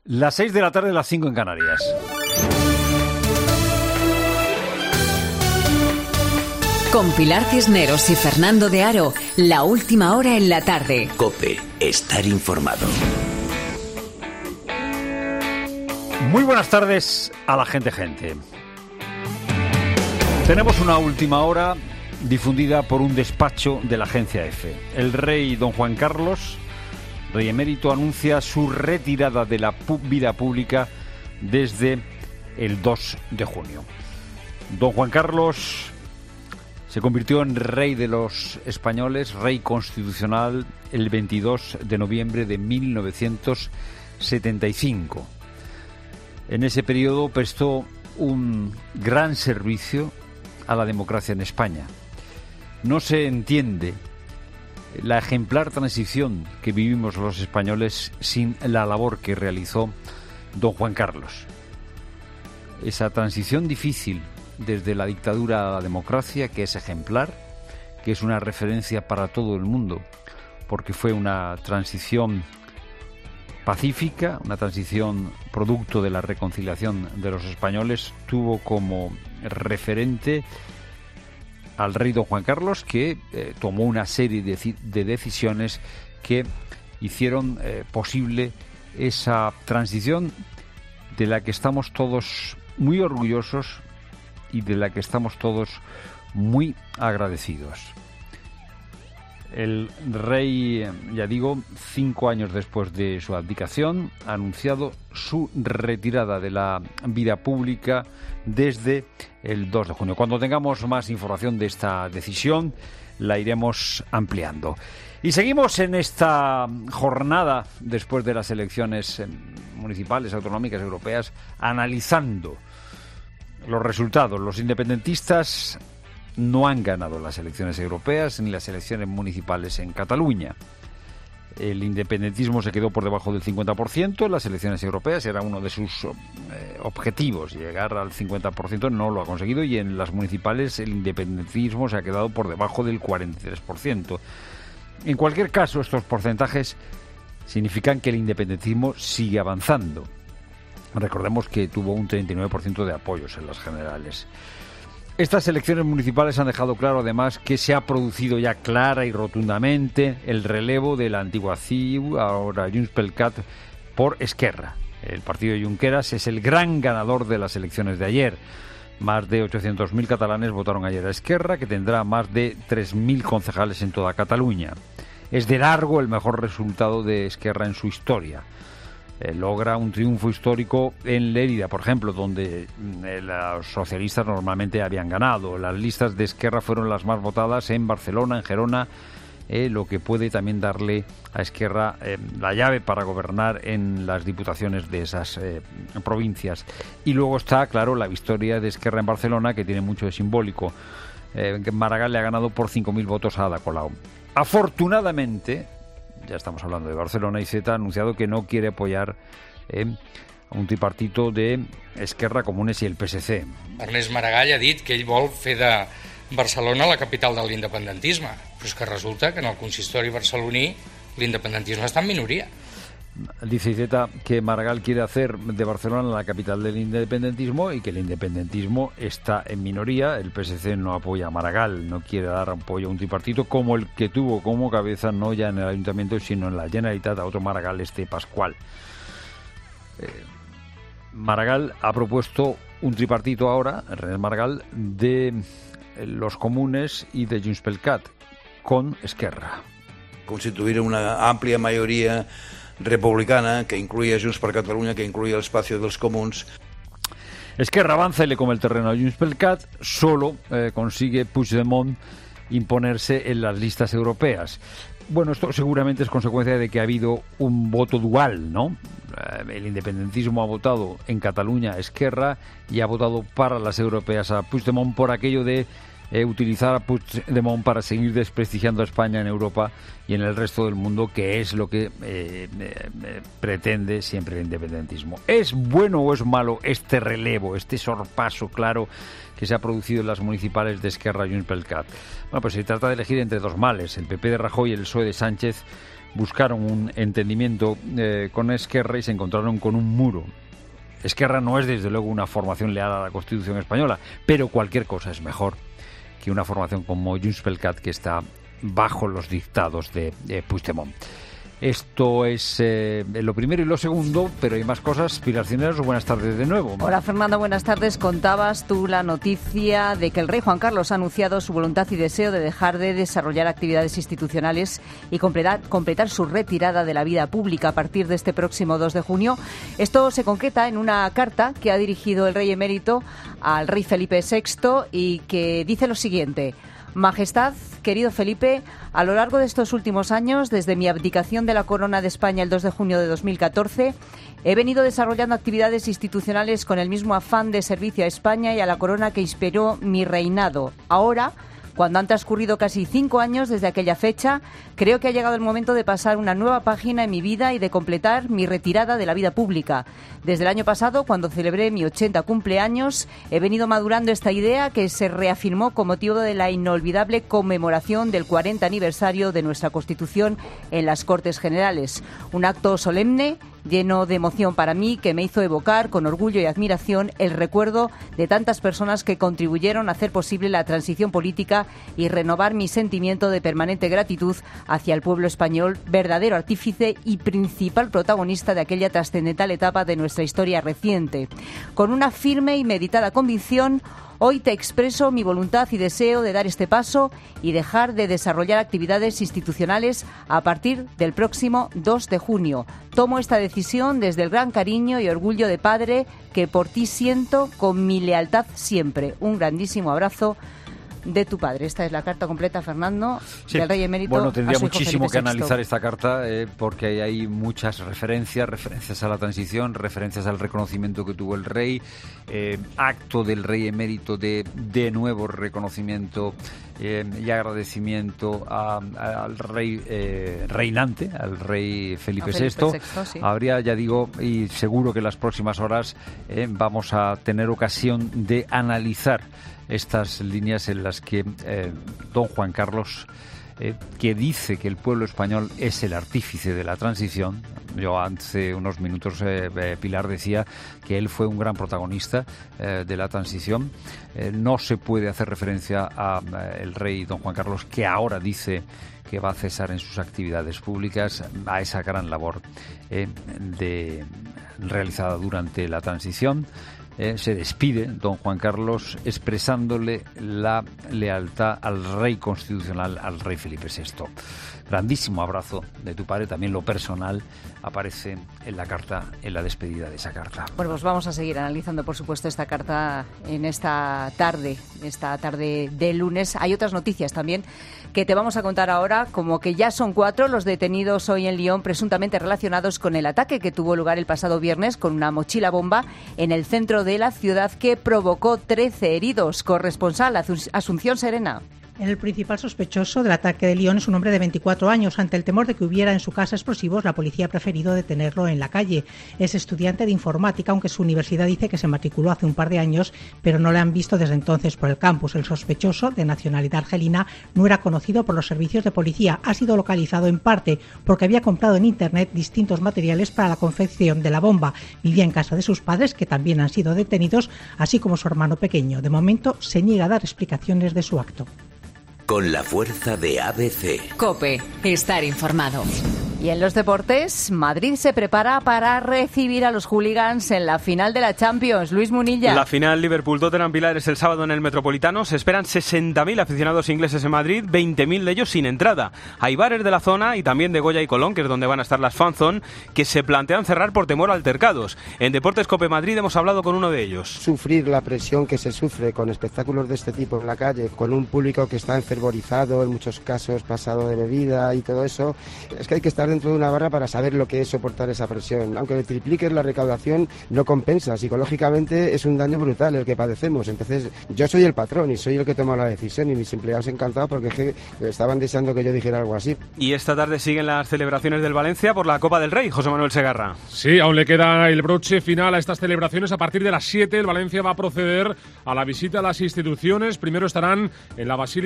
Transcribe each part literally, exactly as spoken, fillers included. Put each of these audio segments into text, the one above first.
Las seis de la tarde, las cinco en Canarias. Con Pilar Cisneros y Fernando de Aro, la última hora en la tarde. COPE, estar informado. Muy buenas tardes a la gente gente. Tenemos una última hora difundida por un despacho de la agencia EFE. El rey don Juan Carlos, rey emérito, anuncia su retirada de la pu- vida pública desde el dos de junio. Don Juan Carlos se convirtió en rey de los españoles, rey constitucional, el veintidós de noviembre de mil novecientos setenta y cinco. En ese periodo prestó un gran servicio a la democracia en España. No se entiende la ejemplar transición que vivimos los españoles sin la labor que realizó don Juan Carlos. Esa transición difícil desde la dictadura a la democracia, que es ejemplar, que es una referencia para todo el mundo, porque fue una transición pacífica, una transición producto de la reconciliación de los españoles, tuvo como referente al rey don Juan Carlos, que eh, tomó una serie de, de decisiones que hicieron eh, posible esa transición de la que estamos todos muy orgullosos y de la que estamos todos muy agradecidos. El rey, ya digo, cinco años después de su abdicación, ha anunciado su retirada de la vida pública desde el dos de junio. Cuando tengamos más información de esta decisión, la iremos ampliando. Y seguimos en esta jornada, después de las elecciones municipales, autonómicas, europeas, analizando los resultados. Los independentistas no han ganado las elecciones europeas ni las elecciones municipales en Cataluña. El independentismo se quedó por debajo del cincuenta por ciento en las elecciones europeas, era uno de sus eh, objetivos, llegar al cincuenta por ciento, no lo ha conseguido, y en las municipales el independentismo se ha quedado por debajo del cuarenta y tres por ciento. En cualquier caso, estos porcentajes significan que el independentismo sigue avanzando. Recordemos que tuvo un treinta y nueve por ciento de apoyos en las generales. Estas elecciones municipales han dejado claro, además, que se ha producido ya clara y rotundamente el relevo de la antigua C I U, ahora Junts pel Cat, por Esquerra. El partido de Junqueras es el gran ganador de las elecciones de ayer. Más de ochocientos mil catalanes votaron ayer a Esquerra, que tendrá más de tres mil concejales en toda Cataluña. Es de largo el mejor resultado de Esquerra en su historia. Eh, logra un triunfo histórico en Lérida, por ejemplo, donde eh, los socialistas normalmente habían ganado. Las listas de Esquerra fueron las más votadas en Barcelona, en Gerona, eh, lo que puede también darle a Esquerra eh, la llave para gobernar en las diputaciones de esas eh, provincias. Y luego está, claro, la victoria de Esquerra en Barcelona, que tiene mucho de simbólico. Eh, Maragall le ha ganado por cinco mil votos a Ada Colau. Afortunadamente, ya estamos hablando de Barcelona, y Z ha anunciado que no quiere apoyar eh, a un tripartito de Esquerra, Comunes i el P S C. Ernest Maragall ha dit que ell vol fer de Barcelona la capital de l'independentisme, però és que resulta que en el consistori barceloní l'independentisme està en minoria. Dice Z que Maragall quiere hacer de Barcelona la capital del independentismo y que el independentismo está en minoría. El P S C no apoya a Maragall, no quiere dar apoyo a un tripartito como el que tuvo como cabeza, no ya en el Ayuntamiento, sino en la Generalitat, a otro Maragall, este Pascual. Eh, Maragall ha propuesto un tripartito ahora, Ernest Maragall, de los Comunes y de Junts pel Cat, con Esquerra. Constituir una amplia mayoría republicana que incluía Junts per Catalunya, que incluía el espacio dels comuns. Esquerra avanza y le come el terreno a Junts pel Cat, solo eh, consigue Puigdemont imponerse en las listas europeas. Bueno, esto seguramente es consecuencia de que ha habido un voto dual, ¿no? Eh, el independentismo ha votado en Cataluña a Esquerra y ha votado para las europeas a Puigdemont por aquello de Eh, utilizar a Puigdemont para seguir desprestigiando a España en Europa y en el resto del mundo, que es lo que eh, eh, pretende siempre el independentismo. ¿Es bueno o es malo este relevo, este sorpaso claro que se ha producido en las municipales de Esquerra y Junts pel Cat? Bueno, pues se trata de elegir entre dos males. El P P de Rajoy y el P S O E de Sánchez buscaron un entendimiento eh, con Esquerra y se encontraron con un muro. Esquerra no es desde luego una formación leal a la Constitución española, pero cualquier cosa es mejor que una formación como Junts pel Cat, que está bajo los dictados de, de Puigdemont. Esto es eh, lo primero y lo segundo, pero hay más cosas. Pilar Cisneros, buenas tardes de nuevo. Hola Fernando, buenas tardes. Contabas tú la noticia de que el rey Juan Carlos ha anunciado su voluntad y deseo de dejar de desarrollar actividades institucionales y completar, completar su retirada de la vida pública a partir de este próximo dos de junio. Esto se concreta en una carta que ha dirigido el rey emérito al rey Felipe sexto y que dice lo siguiente: Majestad, querido Felipe, a lo largo de estos últimos años, desde mi abdicación de la corona de España el dos de junio de dos mil catorce, he venido desarrollando actividades institucionales con el mismo afán de servicio a España y a la corona que inspiró mi reinado. Ahora, cuando han transcurrido casi cinco años desde aquella fecha, creo que ha llegado el momento de pasar una nueva página en mi vida y de completar mi retirada de la vida pública. Desde el año pasado, cuando celebré mi ochenta cumpleaños, he venido madurando esta idea que se reafirmó con motivo de la inolvidable conmemoración del cuarenta aniversario de nuestra Constitución en las Cortes Generales. Un acto solemne, lleno de emoción para mí, que me hizo evocar con orgullo y admiración el recuerdo de tantas personas que contribuyeron a hacer posible la transición política y renovar mi sentimiento de permanente gratitud hacia el pueblo español, verdadero artífice y principal protagonista de aquella trascendental etapa de nuestra historia reciente. Con una firme y meditada convicción, hoy te expreso mi voluntad y deseo de dar este paso y dejar de desarrollar actividades institucionales a partir del próximo dos de junio. Tomo esta decisión desde el gran cariño y orgullo de padre que por ti siento, con mi lealtad siempre. Un grandísimo abrazo de tu padre. Esta es la carta completa, Fernando, sí, del rey emérito. Bueno, tendría a su hijo muchísimo Felipe que sexto. analizar esta carta eh, porque hay, hay muchas referencias, referencias a la transición, referencias al reconocimiento que tuvo el rey, eh, acto del rey emérito de de nuevo reconocimiento eh, y agradecimiento a, a, al rey eh, reinante, al rey Felipe, Felipe sexto. sexto sí. Habría, ya digo, y seguro que en las próximas horas eh, vamos a tener ocasión de analizar estas líneas en las que eh, don Juan Carlos, eh, que dice que el pueblo español es el artífice de la transición. Yo hace unos minutos, eh, eh, Pilar decía que él fue un gran protagonista eh, de la transición. Eh, no se puede hacer referencia a eh, el rey don Juan Carlos, que ahora dice que va a cesar en sus actividades públicas, a esa gran labor eh, de, realizada durante la transición. Eh, se despide don Juan Carlos expresándole la lealtad al rey constitucional, al rey Felipe sexto. Grandísimo abrazo de tu padre, también lo personal aparece en la carta, en la despedida de esa carta. Bueno, pues vamos a seguir analizando, por supuesto, esta carta en esta tarde, esta tarde de lunes. Hay otras noticias también que te vamos a contar ahora, como que ya son cuatro los detenidos hoy en Lyon presuntamente relacionados con el ataque que tuvo lugar el pasado viernes con una mochila bomba en el centro de la ciudad que provocó trece heridos. Corresponsal Asunción Serena. El principal sospechoso del ataque de Lyon es un hombre de veinticuatro años. Ante el temor de que hubiera en su casa explosivos, la policía ha preferido detenerlo en la calle. Es estudiante de informática, aunque su universidad dice que se matriculó hace un par de años, pero no le han visto desde entonces por el campus. El sospechoso, de nacionalidad argelina, no era conocido por los servicios de policía. Ha sido localizado en parte porque había comprado en Internet distintos materiales para la confección de la bomba. Vivía en casa de sus padres, que también han sido detenidos, así como su hermano pequeño. De momento, se niega a dar explicaciones de su acto. Con la fuerza de A B C. COPE. Estar informado. Y en los deportes, Madrid se prepara para recibir a los hooligans en la final de la Champions. Luis Munilla. La final Liverpool-Tottenham Pilares el sábado en el Metropolitano. Se esperan sesenta mil aficionados ingleses en Madrid, veinte mil de ellos sin entrada. Hay bares de la zona y también de Goya y Colón, que es donde van a estar las fanzone, que se plantean cerrar por temor a altercados. En Deportes COPE Madrid hemos hablado con uno de ellos. Sufrir la presión que se sufre con espectáculos de este tipo en la calle, con un público que está enfervorizado, en muchos casos pasado de bebida y todo eso, es que hay que estar dentro de una barra para saber lo que es soportar esa presión. Aunque le tripliques la recaudación, no compensa. Psicológicamente es un daño brutal el que padecemos. Entonces, yo soy el patrón y soy el que toma la decisión, y mis empleados encantados porque es que estaban deseando que yo dijera algo así. Y esta tarde siguen las celebraciones del Valencia por la Copa del Rey. José Manuel Segarra. Sí, aún le queda el broche final a estas celebraciones. A partir de las siete, el Valencia va a proceder a la visita a las instituciones. Primero estarán en la Basílica de la Virgen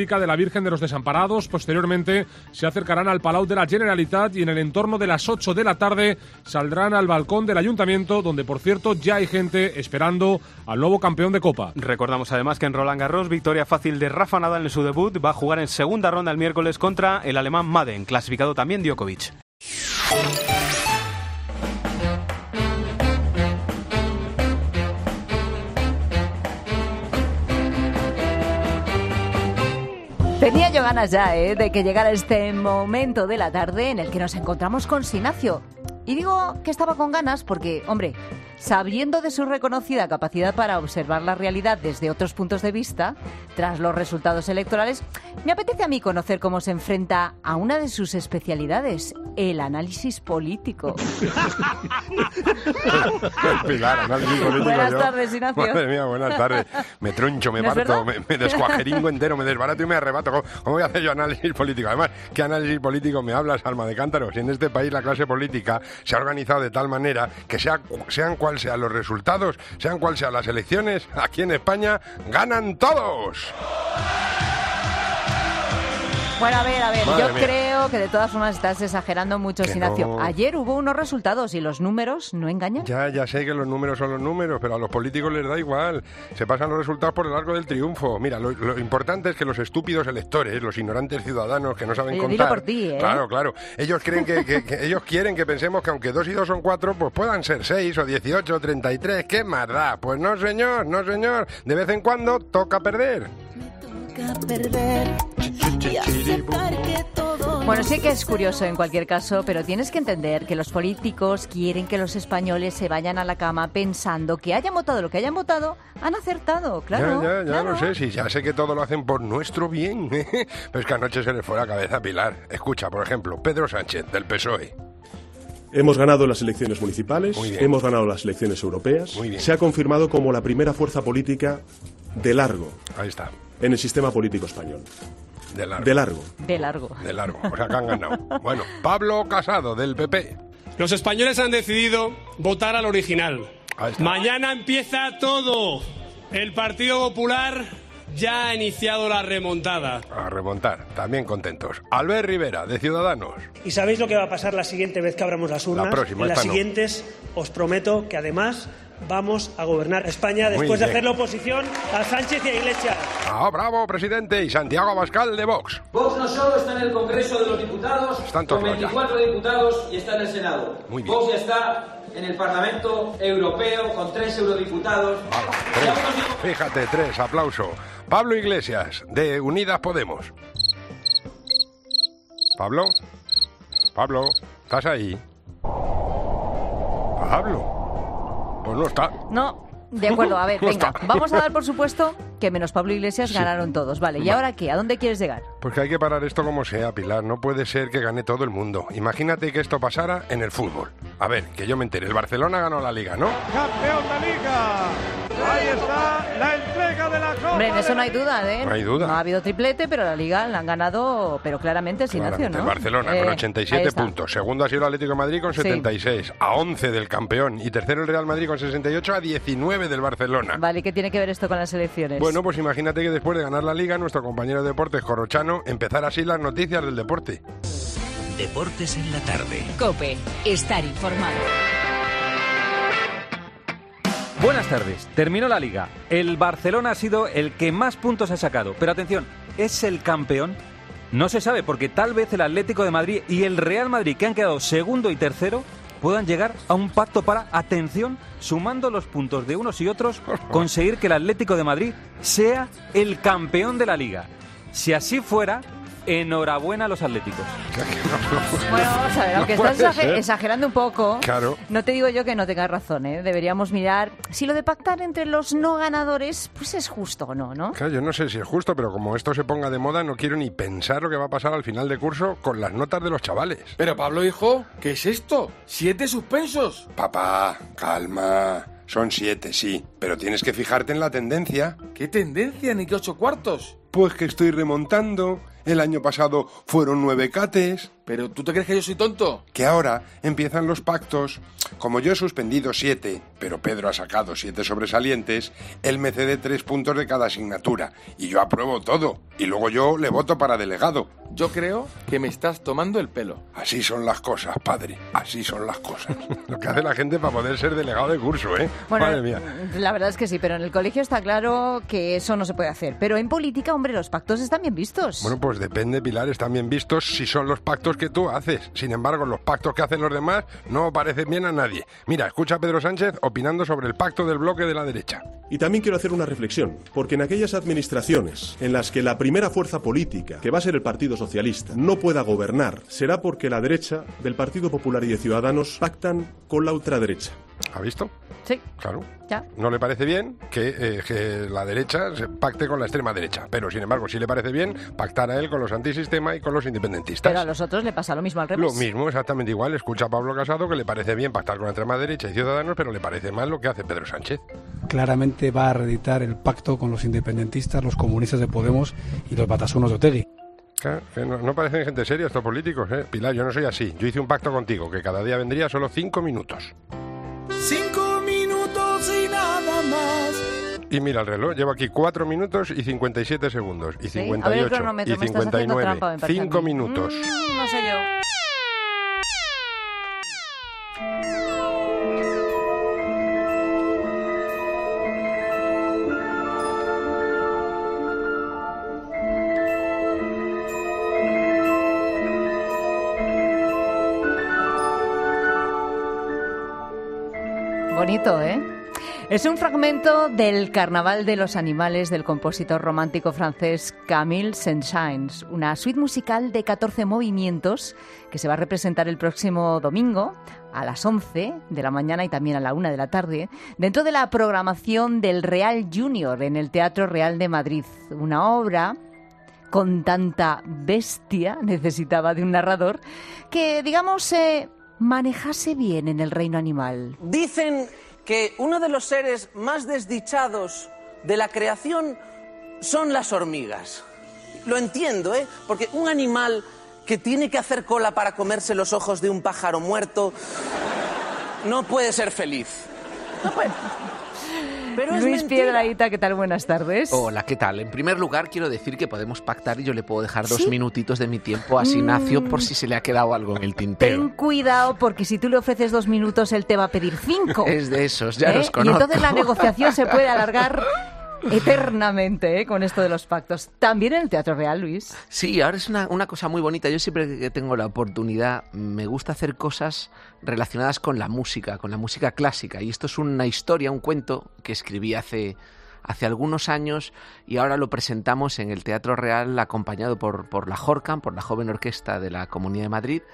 Virgen de los Desamparados. Posteriormente se acercarán al Palau de la Generalitat y en el entorno de las ocho de la tarde saldrán al balcón del Ayuntamiento, donde, por cierto, ya hay gente esperando al nuevo campeón de Copa. Recordamos además que en Roland Garros, victoria fácil de Rafa Nadal en su debut. Va a jugar en segunda ronda el miércoles contra el alemán Madden, clasificado también Djokovic. Tenía yo ganas ya, ¿eh?, de que llegara este momento de la tarde en el que nos encontramos con Sinacio. Y digo que estaba con ganas porque, hombre, sabiendo de su reconocida capacidad para observar la realidad desde otros puntos de vista, tras los resultados electorales, me apetece a mí conocer cómo se enfrenta a una de sus especialidades, el análisis político. Pilar, análisis político. Buenas yo. tardes, Ignacio. Madre mía, buenas tardes. Me troncho, me ¿No es parto, verdad? me, me descuajeringo entero, me desbarato y me arrebato. ¿Cómo, ¿Cómo voy a hacer yo análisis político? Además, ¿qué análisis político me hablas, alma de cántaro? Si en este país la clase política se ha organizado de tal manera que sea, sean cual sean los resultados, sean cual sean las elecciones, aquí en España ganan todos. Bueno, a ver, a ver, Madre yo mía. creo que de todas formas estás exagerando mucho, Que Sinacio. no. Ayer hubo unos resultados y los números no engañan. Ya, ya sé que los números son los números, pero a los políticos les da igual. Se pasan los resultados por el arco del triunfo. Mira, lo, lo importante es que los estúpidos electores, los ignorantes ciudadanos que no saben Oye, contar... dilo por ti, ¿eh? Claro, claro. Ellos creen que, que- que ellos quieren que pensemos que aunque dos y dos son cuatro, pues puedan ser seis o dieciocho o treinta y tres. ¿Qué más da? Pues no, señor, no, señor. De vez en cuando toca perder. Bueno, sí que es curioso en cualquier caso, pero tienes que entender que los políticos quieren que los españoles se vayan a la cama pensando que hayan votado lo que hayan votado, han acertado, claro. ya, ya, ya claro. lo sé, sí, ya sé que todo lo hacen por nuestro bien. Pero es que anoche se les fue la cabeza a Pilar. Escucha, por ejemplo, Pedro Sánchez, del P S O E. Hemos ganado las elecciones municipales, Muy bien. hemos ganado las elecciones europeas. Muy bien. Se ha confirmado como la primera fuerza política de largo Ahí está, en el sistema político español. de largo. De largo. De largo. De largo, o sea que han ganado. Bueno, Pablo Casado, del P P. Los españoles han decidido votar al original. Ahí está. Mañana empieza todo. El Partido Popular ya ha iniciado la remontada. A remontar, también contentos. Albert Rivera, de Ciudadanos. ¿Y sabéis lo que va a pasar la siguiente vez que abramos las urnas? La próxima, en las esta no. siguientes os prometo que además vamos a gobernar España Muy después de bien. hacer la oposición a Sánchez y a Iglesias. Ah, bravo, presidente. Y Santiago Abascal, de Vox. Vox no solo está en el Congreso de los Diputados, Están todos con ya. veinticuatro diputados y está en el Senado. Muy bien. Vox ya está en el Parlamento Europeo con tres eurodiputados. Tres. Fíjate, tres, aplauso. Pablo Iglesias, de Unidas Podemos. Pablo, Pablo, ¿estás ahí? Pablo, pues no está. No, de acuerdo, a ver, No venga, está. vamos a dar por supuesto que menos Pablo Iglesias Sí. ganaron todos, vale. ¿Y Va. ahora qué? ¿A dónde quieres llegar? Pues que hay que parar esto como sea, Pilar. No puede ser que gane todo el mundo. Imagínate que esto pasara en el fútbol. A ver, que yo me entere. El Barcelona ganó la Liga, ¿no? ¡Campeón de Liga! Ahí está la entrega de la Copa. Hombre, en eso no hay duda, ¿eh? No hay duda. No ha habido triplete, pero la Liga la han ganado, pero claramente es Ignacio, Claramente, ¿no? el Barcelona Eh, con ahí ochenta y siete está. puntos. Segundo ha sido el Atlético de Madrid con Sí. setenta y seis. A once del campeón. Y tercero el Real Madrid con sesenta y ocho a diecinueve del Barcelona. Vale, ¿y qué tiene que ver esto con las elecciones? Bueno, pues imagínate que después de ganar la Liga, nuestro compañero de deportes Corrochano empezara así las noticias del deporte. Deportes en la tarde. COPE. Estar informado. Buenas tardes. Terminó la Liga. El Barcelona ha sido el que más puntos ha sacado. Pero atención, ¿es el campeón? No se sabe porque tal vez el Atlético de Madrid y el Real Madrid, que han quedado segundo y tercero, puedan llegar a un pacto para, atención, sumando los puntos de unos y otros, conseguir que el Atlético de Madrid sea el campeón de la Liga. Si así fuera, enhorabuena a los atléticos. Bueno, vamos a ver, aunque No estás puede exager- ser. exagerando un poco, Claro. no te digo yo que no tengas razón, ¿eh? Deberíamos mirar si lo de pactar entre los no ganadores pues es justo o no, ¿no? Claro, yo no sé si es justo, pero como esto se ponga de moda, no quiero ni pensar lo que va a pasar al final de curso con las notas de los chavales. Pero Pablo, hijo, ¿qué es esto? ¿Siete suspensos? Papá, calma. Son siete, sí, pero tienes que fijarte en la tendencia. ¿Qué tendencia ni qué ocho cuartos? Pues que estoy remontando. El año pasado fueron nueve cates. ¿Pero tú te crees que yo soy tonto? Que ahora empiezan los pactos. Como yo he suspendido siete, pero Pedro ha sacado siete sobresalientes, él me cede tres puntos de cada asignatura. Y yo apruebo todo. Y luego yo le voto para delegado. Yo creo que me estás tomando el pelo. Así son las cosas, padre. Así son las cosas. Lo que hace la gente para poder ser delegado de curso, ¿eh? Bueno, Madre mía. La verdad es que sí, pero en el colegio está claro que eso no se puede hacer. Pero en política, hombre, los pactos están bien vistos. Bueno, pues depende, Pilar, están bien vistos si son los pactos que tú haces. Sin embargo, los pactos que hacen los demás no parecen bien a nadie. Mira, escucha a Pedro Sánchez opinando sobre el pacto del bloque de la derecha. Y también quiero hacer una reflexión, porque en aquellas administraciones en las que la primera fuerza política, que va a ser el Partido Socialista, no pueda gobernar, será porque la derecha del Partido Popular y de Ciudadanos pactan con la ultraderecha. ¿Ha visto? Sí. Claro. Ya. No le parece bien que, eh, que la derecha se pacte con la extrema derecha, pero sin embargo sí le parece bien pactar a él con los antisistema y con los independentistas. Pero a los otros le pasa lo mismo al revés. Lo mismo, exactamente igual. Escucha a Pablo Casado que le parece bien pactar con la extrema derecha y Ciudadanos, pero le parece mal lo que hace Pedro Sánchez. Claramente va a reeditar el pacto con los independentistas, los comunistas de Podemos y los batasunos de Otegi. Claro, que no, no parecen gente seria estos políticos, ¿eh? Pilar, yo no soy así. Yo hice un pacto contigo, que cada día vendría solo cinco minutos. Cinco minutos y nada más. Y mira el reloj, llevo aquí cuatro minutos y cincuenta y siete segundos. Y ¿Sí? cincuenta y ocho, y cincuenta y nueve. Cinco minutos. Mm, no sé yo. Bonito, ¿eh? Es un fragmento del Carnaval de los Animales del compositor romántico francés Camille Saint-Saëns, una suite musical de catorce movimientos que se va a representar el próximo domingo a las once de la mañana y también a la una de la tarde dentro de la programación del Real Junior en el Teatro Real de Madrid. Una obra con tanta bestia necesitaba de un narrador que, digamos, eh, manejase bien en el reino animal. Dicen que uno de los seres más desdichados de la creación son las hormigas. Lo entiendo, ¿eh? Porque un animal que tiene que hacer cola para comerse los ojos de un pájaro muerto no puede ser feliz. No puede. Pero es Luis mentira. Piedrahita, ¿qué tal? Buenas tardes. Hola, ¿qué tal? En primer lugar, quiero decir que podemos pactar y yo le puedo dejar dos ¿Sí? minutitos de mi tiempo a Ignacio por si se le ha quedado algo en el Ten tintero. cuidado, porque si tú le ofreces dos minutos, él te va a pedir cinco. Es de esos, ya ¿Eh? los conozco. Y entonces la negociación se puede alargar eternamente, ¿eh? Con esto de los pactos. También en el Teatro Real, Luis. Sí, ahora es una, una cosa muy bonita. Yo siempre que tengo la oportunidad me gusta hacer cosas relacionadas con la música, con la música clásica. Y esto es una historia, un cuento que escribí hace, hace algunos años y ahora lo presentamos en el Teatro Real acompañado por, por la Jorcan, por la Joven Orquesta de la Comunidad de Madrid.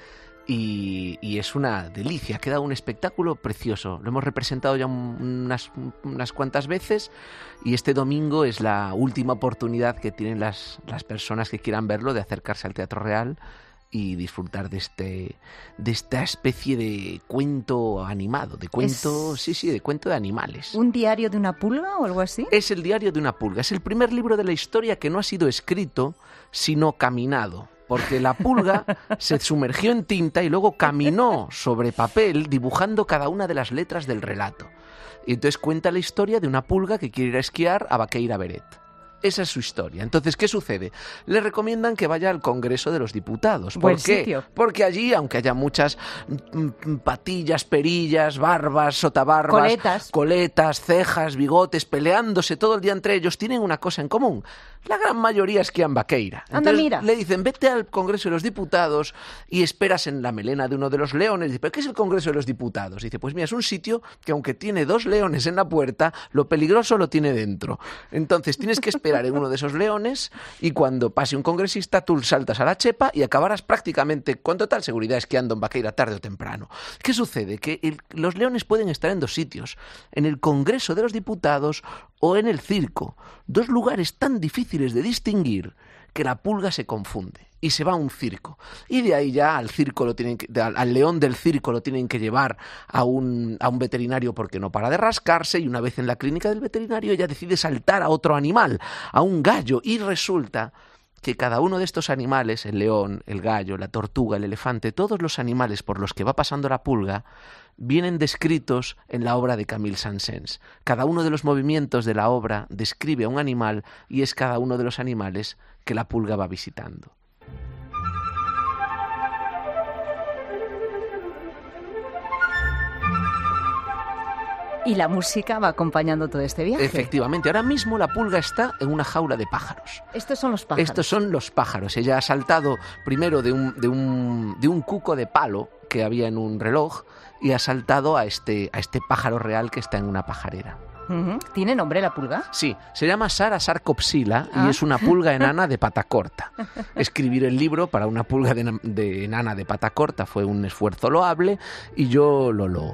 Y, y es una delicia, ha quedado un espectáculo precioso. Lo hemos representado ya unas, unas cuantas veces y este domingo es la última oportunidad que tienen las, las personas que quieran verlo de acercarse al Teatro Real y disfrutar de este de esta especie de cuento animado, de cuento, Es- sí, sí, de cuento de animales. ¿Un diario de una pulga o algo así? Es el diario de una pulga, es el primer libro de la historia que no ha sido escrito, sino caminado. Porque la pulga se sumergió en tinta y luego caminó sobre papel dibujando cada una de las letras del relato. Y entonces cuenta la historia de una pulga que quiere ir a esquiar a Baqueira Beret. Esa es su historia. Entonces, ¿qué sucede? Le recomiendan que vaya al Congreso de los Diputados. ¿Por Buen qué? sitio. Porque allí, aunque haya muchas mm, mm, patillas, perillas, barbas, sotabarbas, Coletas. coletas, cejas, bigotes, peleándose todo el día entre ellos, tienen una cosa en común. La gran mayoría esquían Baqueira. Anda, Entonces, mira. le dicen, vete al Congreso de los Diputados y esperas en la melena de uno de los leones. Dice, ¿pero qué es el Congreso de los Diputados? Dice, pues mira, es un sitio que aunque tiene dos leones en la puerta, lo peligroso lo tiene dentro. Entonces tienes que esperar en uno de esos leones y cuando pase un congresista tú saltas a la chepa y acabarás prácticamente con total seguridad esquiando en Baqueira tarde o temprano. ¿Qué sucede? Que el- los leones pueden estar en dos sitios, en el Congreso de los Diputados o en el circo, dos lugares tan difíciles de distinguir que la pulga se confunde y se va a un circo. Y de ahí ya al circo lo tienen que, al, al león del circo lo tienen que llevar a un, a un veterinario porque no para de rascarse y una vez en la clínica del veterinario ella decide saltar a otro animal, a un gallo y resulta que cada uno de estos animales, el león, el gallo, la tortuga, el elefante, todos los animales por los que va pasando la pulga, vienen descritos en la obra de Camille Saint-Saëns. Cada uno de los movimientos de la obra describe a un animal y es cada uno de los animales que la pulga va visitando. Y la música va acompañando todo este viaje. Efectivamente, ahora mismo la pulga está en una jaula de pájaros. Estos son los pájaros. Estos son los pájaros. Ella ha saltado primero de un, de un, de un cuco de palo que había en un reloj y ha saltado a este, a este pájaro real que está en una pajarera. Uh-huh. ¿Tiene nombre la pulga? Sí, se llama Sara Sarcopsila ah. y es una pulga enana de pata corta. Escribir el libro para una pulga de, de enana de pata corta fue un esfuerzo loable y yo lo lo.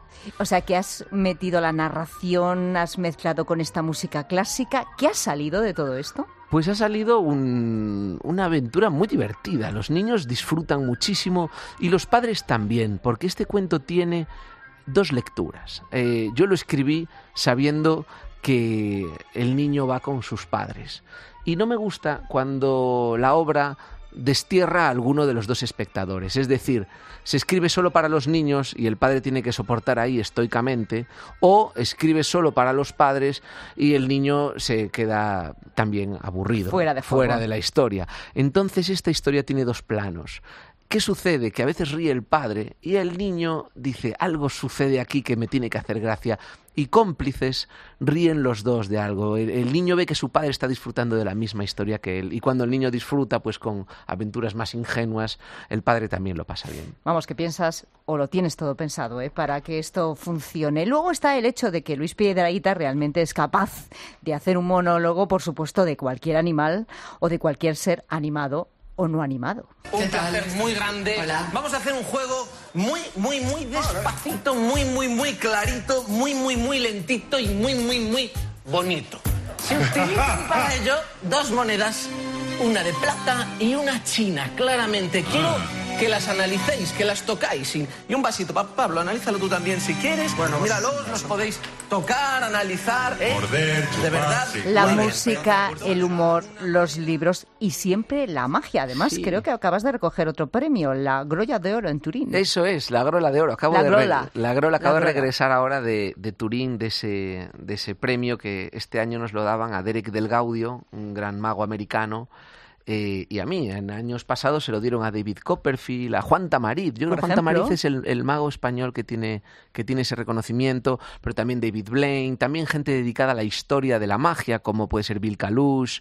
O sea, que has metido la narración, has mezclado con esta música clásica. ¿Qué ha salido de todo esto? Pues ha salido un, una aventura muy divertida. Los niños disfrutan muchísimo y los padres también, porque este cuento tiene dos lecturas. Eh, yo lo escribí sabiendo que el niño va con sus padres. Y no me gusta cuando la obra destierra a alguno de los dos espectadores. Es decir, se escribe solo para los niños y el padre tiene que soportar ahí estoicamente, o escribe solo para los padres y el niño se queda también aburrido, fuera de, fuera de la historia. Entonces esta historia tiene dos planos. ¿Qué sucede? Que a veces ríe el padre y el niño dice, algo sucede aquí que me tiene que hacer gracia. Y cómplices ríen los dos de algo. El, el niño ve que su padre está disfrutando de la misma historia que él. Y cuando el niño disfruta, pues con aventuras más ingenuas, el padre también lo pasa bien. Vamos, que piensas, o lo tienes todo pensado, ¿eh? Para que esto funcione. Luego está el hecho de que Luis Piedrahita realmente es capaz de hacer un monólogo, por supuesto, de cualquier animal o de cualquier ser animado o no animado. Un placer muy grande. Hola. Vamos a hacer un juego muy, muy, muy despacito, muy, muy, muy clarito, muy, muy, muy lentito y muy, muy, muy bonito. Se utilizan para ello dos monedas, una de plata y una china, claramente. Quiero que las analicéis, que las tocáis. Y, y un vasito, pa Pablo, analízalo tú también si quieres. Bueno, míralo, los podéis tocar, analizar, ¿eh? Morder, chupar, de verdad. Sí. La muy música, bien, el humor, los libros y siempre la magia. Además, sí, creo que acabas de recoger otro premio, la Grolla de Oro en Turín. Eso es, la Grola de Oro. Acabo la de Grola. Re la Grola. Acabo la de regresar ahora de, de Turín, de ese, de ese premio que este año nos lo daban a Derek del Gaudio, un gran mago americano. Eh, y a mí, en años pasados se lo dieron a David Copperfield, a Juan Tamariz. Yo creo que Juan Tamariz es el, el mago español que tiene, que tiene ese reconocimiento, pero también David Blaine, también gente dedicada a la historia de la magia, como puede ser Bill Kalush.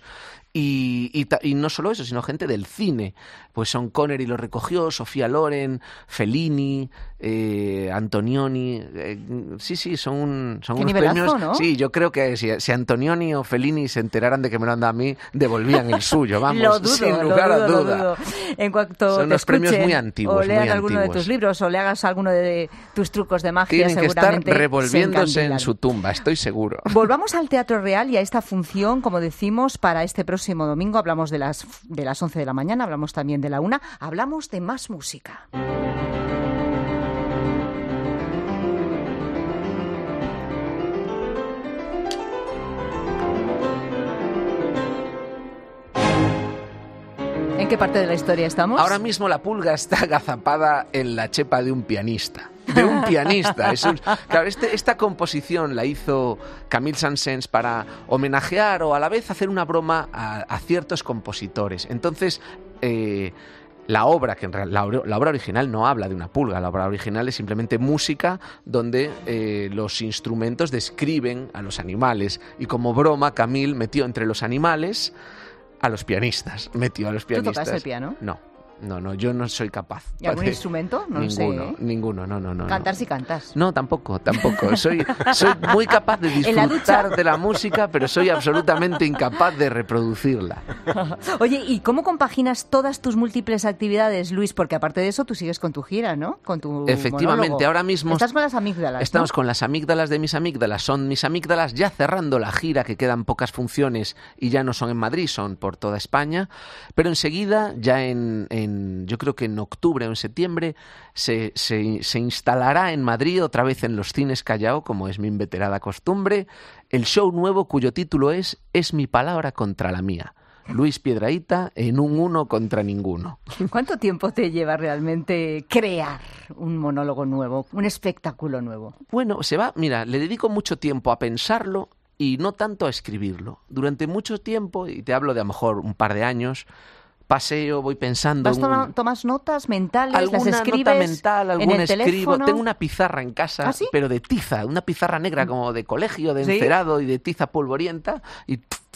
Y, y, y no solo eso, sino gente del cine. Pues Sean Connery lo recogió, Sofía Loren, Fellini, eh, Antonioni. Eh, sí, sí, son, son Qué unos nivelazo, premios. ¿no? Sí, yo creo que si, si Antonioni o Fellini se enteraran de que me lo han dado a mí, devolvían el suyo. Vamos, lo dudo, sin lugar lo dudo, a duda. Lo dudo. En cuanto son te unos premios escuchen, muy antiguos. o lean muy alguno antiguos. de tus libros, o le hagas alguno de tus trucos de magia, Tienen que estar seguramente revolviéndose en su tumba, estoy seguro. Volvamos al Teatro Real y a esta función, como decimos, para este próximo domingo. Hablamos de las, de las once de la mañana, hablamos también de la una, hablamos de más música. ¿En qué parte de la historia estamos? Ahora mismo la pulga está agazapada en la chepa de un pianista. De un pianista. Es un, claro, este, esta composición la hizo Camille Saint-Saëns para homenajear o a la vez hacer una broma a, a ciertos compositores. Entonces, eh, la obra, que en real, la, la obra original no habla de una pulga, la obra original es simplemente música donde eh, los instrumentos describen a los animales. Y como broma, Camille metió entre los animales a los pianistas, metió a los pianistas. ¿Tú tocas el piano? No, no, no, yo no soy capaz. ¿Y algún de... instrumento? No ninguno, sé, ¿eh? ninguno, no, no, no. Cantar no. si cantas. No, tampoco, tampoco. Soy, soy muy capaz de disfrutar la de la música, pero soy absolutamente incapaz de reproducirla. Oye, ¿y cómo compaginas todas tus múltiples actividades, Luis? Porque aparte de eso, tú sigues con tu gira, ¿no? Con tu Efectivamente, monólogo. Ahora mismo... Estás con las amígdalas, Estamos ¿no? con las amígdalas de mis amígdalas. Son mis amígdalas ya cerrando la gira, que quedan pocas funciones y ya no son en Madrid, son por toda España. Pero enseguida, ya en, en yo creo que en octubre o en septiembre, se, se, se instalará en Madrid, otra vez en los cines Callao, como es mi inveterada costumbre, el show nuevo cuyo título es Es mi palabra contra la mía. Luis Piedrahita en un uno contra ninguno. ¿Cuánto tiempo te lleva realmente crear un monólogo nuevo, un espectáculo nuevo? Bueno, se va, mira, le dedico mucho tiempo a pensarlo y no tanto a escribirlo. Durante mucho tiempo, y te hablo de a lo mejor un par de años, paseo, voy pensando... ¿Vas toma, ¿Tomas notas mentales? ¿Alguna ¿Las escribes nota mental? ¿Alguna en el escribo? teléfono? Tengo una pizarra en casa, ¿Ah, sí? pero de tiza, una pizarra negra como de colegio, de ¿Sí? encerado y de tiza polvorienta, y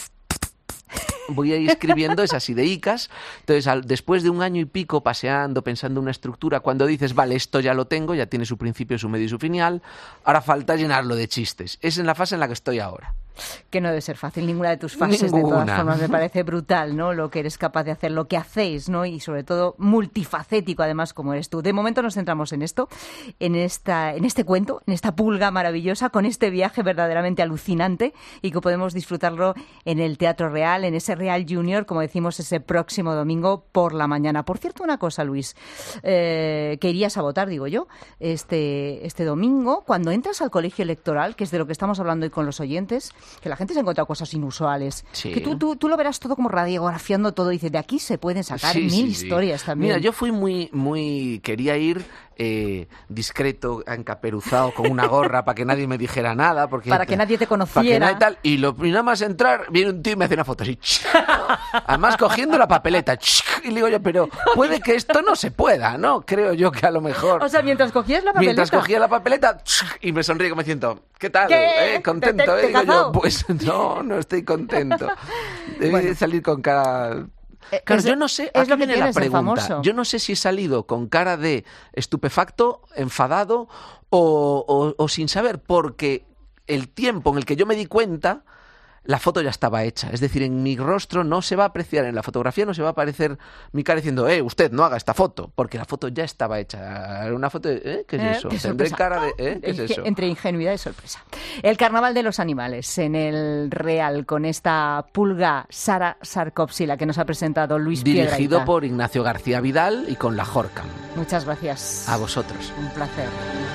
voy a ir escribiendo esas ideicas. Entonces, al, después de un año y pico paseando, pensando una estructura, cuando dices, vale, esto ya lo tengo, ya tiene su principio, su medio y su final, ahora falta llenarlo de chistes. Es en la fase en la que estoy ahora. Que no debe ser fácil ninguna de tus fases, Ninguna. de todas formas. Me parece brutal, ¿no? Lo que eres capaz de hacer, lo que hacéis, ¿no? Y sobre todo multifacético, además, como eres tú. De momento nos centramos en esto, en esta, en este cuento, en esta pulga maravillosa, con este viaje verdaderamente alucinante y que podemos disfrutarlo en el Teatro Real, en ese Real Junior, como decimos, ese próximo domingo por la mañana. Por cierto, una cosa, Luis, eh, que irías a votar, digo yo, este, este domingo, cuando entras al colegio electoral, que es de lo que estamos hablando hoy con los oyentes, que la gente se ha encontrado cosas inusuales. Sí. Que tú, tú, tú lo verás todo como radiografiando todo y dices, de aquí se pueden sacar Sí, mil sí, historias sí. también. Mira, yo fui muy, muy, quería ir eh, discreto, encaperuzado, con una gorra para que nadie me dijera nada, porque para que nadie te para que conociera. nadie tal, y, lo, y nada más entrar, viene un tío y me hace una foto así, además cogiendo la papeleta, y le digo yo, pero puede que esto no se pueda, ¿no? Creo yo que a lo mejor. O sea, mientras cogías la papeleta. Mientras cogía la papeleta y me sonríe como diciendo, ¿qué tal? ¿Qué? ¿Eh? ¿Contento? ¿Te- te- ¿eh? te Digo yo, casado? pues no, no estoy contento. Debí Bueno. de salir con cara... Eh, Claro, es- yo no sé, es aquí lo que viene la tienes, el pregunta. famoso. Yo no sé si he salido con cara de estupefacto, enfadado o, o- o sin saber, porque el tiempo en el que yo me di cuenta, la foto ya estaba hecha. Es decir, en mi rostro no se va a apreciar, en la fotografía no se va a aparecer mi cara diciendo, eh, usted no haga esta foto, porque la foto ya estaba hecha. Era una foto de, ¿eh? ¿Qué es Eh, eso? qué Tendré sorpresa. cara de, ¿eh? ¿Qué es Es que eso? entre ingenuidad y sorpresa. El Carnaval de los Animales en el Real, con esta pulga Sara Sarkovsky, la que nos ha presentado Luis Dirigido Piedrahita. por Ignacio García Vidal y con la Jorcam. Muchas gracias. A vosotros. Un placer.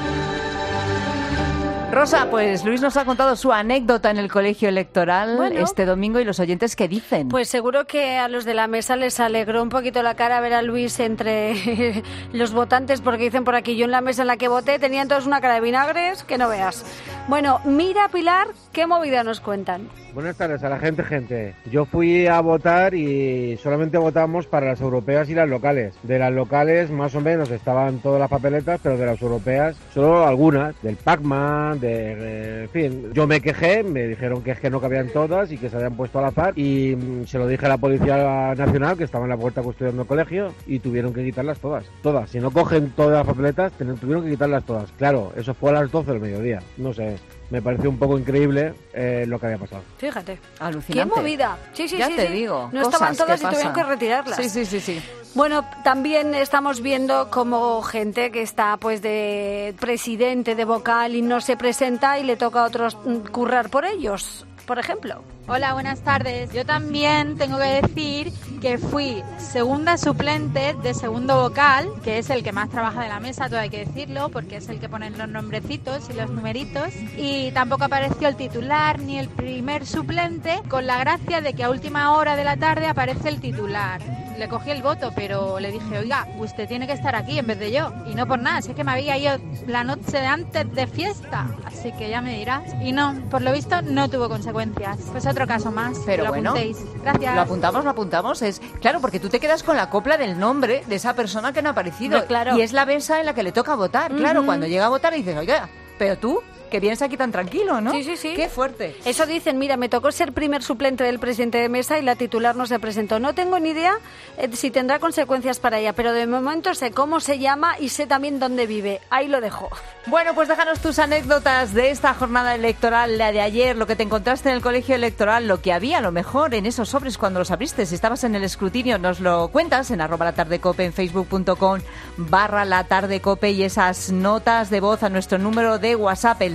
Rosa, pues Luis nos ha contado su anécdota en el colegio electoral Bueno. este domingo y los oyentes, ¿qué dicen? Pues seguro que a los de la mesa les alegró un poquito la cara ver a Luis entre los votantes, porque dicen por aquí, yo en la mesa en la que voté tenían todos una cara de vinagres que no veas. Bueno, mira, Pilar, ¿qué movida nos cuentan? Buenas tardes a la gente, gente. Yo fui a votar y solamente votamos para las europeas y las locales. De las locales más o menos estaban todas las papeletas, pero de las europeas solo algunas, del Pac-Man, de... eh, en fin, yo me quejé, me dijeron que es que no cabían todas y que se habían puesto al azar y mm, se lo dije a la Policía Nacional, que estaba en la puerta custodiando el colegio, y tuvieron que quitarlas todas, todas. Si no cogen todas las papeletas, ten- tuvieron que quitarlas todas. Claro, eso fue a las doce del mediodía, no sé. Me pareció un poco increíble eh, lo que había pasado. Fíjate. Alucinante. ¡Qué movida! Sí, sí, Ya sí, te sí. digo, No cosas estaban todas que y tuvieron pasan. que retirarlas. Sí, sí, sí, sí. Bueno, también estamos viendo como gente que está pues de presidente, de vocal y no se presenta y le toca a otros mm, currar por ellos, por ejemplo. Hola, buenas tardes. Yo también tengo que decir que fui segunda suplente de segundo vocal, que es el que más trabaja de la mesa, todo hay que decirlo, porque es el que pone los nombrecitos y los numeritos. Y tampoco apareció el titular ni el primer suplente, con la gracia de que a última hora de la tarde aparece el titular. Le cogí el voto, pero le dije, oiga, usted tiene que estar aquí en vez de yo. Y no por nada, si es que me había ido la noche de antes de fiesta. Así que ya me dirás. Y no, por lo visto no tuvo consecuencias. Pues otro caso más. Pero que lo bueno, apuntéis. Gracias. Lo apuntamos, lo apuntamos. Es claro, porque tú te quedas con la copla del nombre de esa persona que no ha aparecido. Hombre, claro. Y es la mesa en la que le toca votar. Claro, Ujú. cuando llega a votar dices, oiga, pero tú, que vienes aquí tan tranquilo, ¿no? Sí, sí, sí. Qué fuerte. Eso dicen, mira, me tocó ser primer suplente del presidente de mesa y la titular no se presentó. No tengo ni idea eh, si tendrá consecuencias para ella, pero de momento sé cómo se llama y sé también dónde vive. Ahí lo dejo. Bueno, pues déjanos tus anécdotas de esta jornada electoral, la de ayer, lo que te encontraste en el colegio electoral, lo que había a lo mejor en esos sobres cuando los abriste, si estabas en el escrutinio, nos lo cuentas en arroba la tarde cope, en facebook punto com barra la tarde cope y esas notas de voz a nuestro número de WhatsApp, el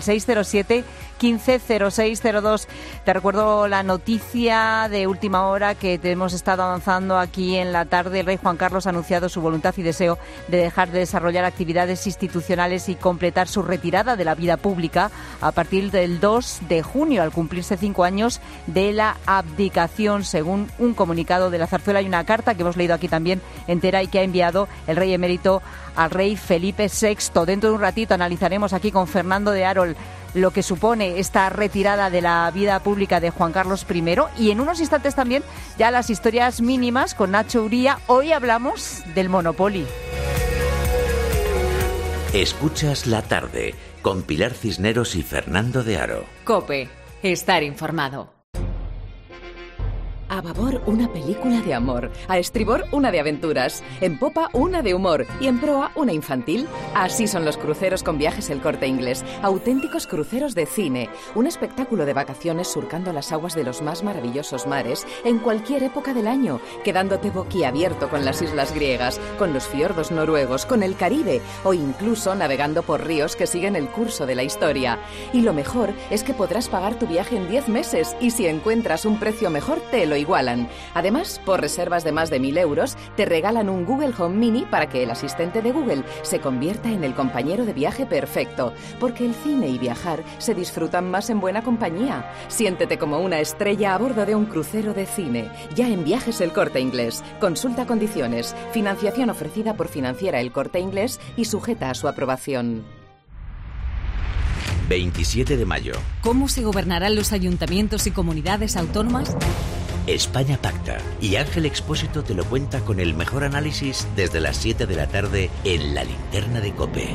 seis cero siete, quince cero seis cero dos. Te recuerdo la noticia de última hora que te hemos estado avanzando aquí en la tarde. El rey Juan Carlos ha anunciado su voluntad y deseo de dejar de desarrollar actividades institucionales y completar su retirada de la vida pública a partir del dos de junio, al cumplirse cinco años de la abdicación, según un comunicado de la Zarzuela. Hay una carta que hemos leído aquí también entera y que ha enviado el rey emérito al rey Felipe sexto. Dentro de un ratito analizaremos aquí con Fernando de Aro lo que supone esta retirada de la vida pública de Juan Carlos primero, y en unos instantes también ya las historias mínimas con Nacho Uría. Hoy hablamos del Monopoly. Escuchas La Tarde con Pilar Cisneros y Fernando de Aro. COPE. Estar informado. A babor, una película de amor. A estribor, una de aventuras. En popa, una de humor. Y en proa, una infantil. Así son los cruceros con Viajes El Corte Inglés. Auténticos cruceros de cine. Un espectáculo de vacaciones surcando las aguas de los más maravillosos mares en cualquier época del año, quedándote boquiabierto con las islas griegas, con los fiordos noruegos, con el Caribe o incluso navegando por ríos que siguen el curso de la historia. Y lo mejor es que podrás pagar tu viaje en diez meses y si encuentras un precio mejor te lo igualan. Además, por reservas de más de mil euros, te regalan un Google Home Mini para que el asistente de Google se convierta en el compañero de viaje perfecto, porque el cine y viajar se disfrutan más en buena compañía. Siéntete como una estrella a bordo de un crucero de cine, ya en Viajes El Corte Inglés. Consulta condiciones. Financiación ofrecida por Financiera El Corte Inglés y sujeta a su aprobación. veintisiete de mayo. ¿Cómo se gobernarán los ayuntamientos y comunidades autónomas? España pacta y Ángel Expósito te lo cuenta con el mejor análisis desde las siete de la tarde en La Linterna de COPE.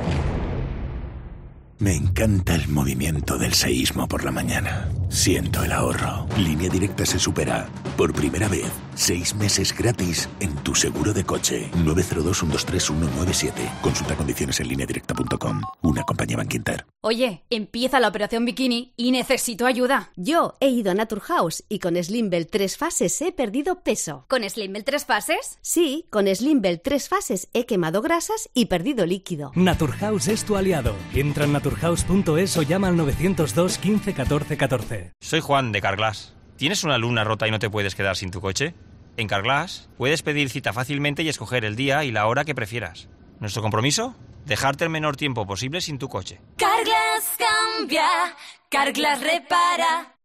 Me encanta el movimiento del seísmo por la mañana. Siento el ahorro. Línea Directa se supera. Por primera vez, seis meses gratis en tu seguro de coche. nueve cero dos, uno dos tres, uno nueve siete. Consulta condiciones en línea directa punto com. Una compañía Bankinter. Oye, empieza la operación bikini y necesito ayuda. Yo he ido a Naturhaus y con Slimbell tres fases he perdido peso. ¿Con Slimbell tres fases? Sí, con Slimbell tres fases he quemado grasas y perdido líquido. Naturhaus es tu aliado. Entra en naturhaus punto es o llama al novecientos dos, quince, catorce, catorce. Soy Juan de Carglass. ¿Tienes una luna rota y no te puedes quedar sin tu coche? En Carglass puedes pedir cita fácilmente y escoger el día y la hora que prefieras. ¿Nuestro compromiso? Dejarte el menor tiempo posible sin tu coche. Carglass cambia, Carglass repara.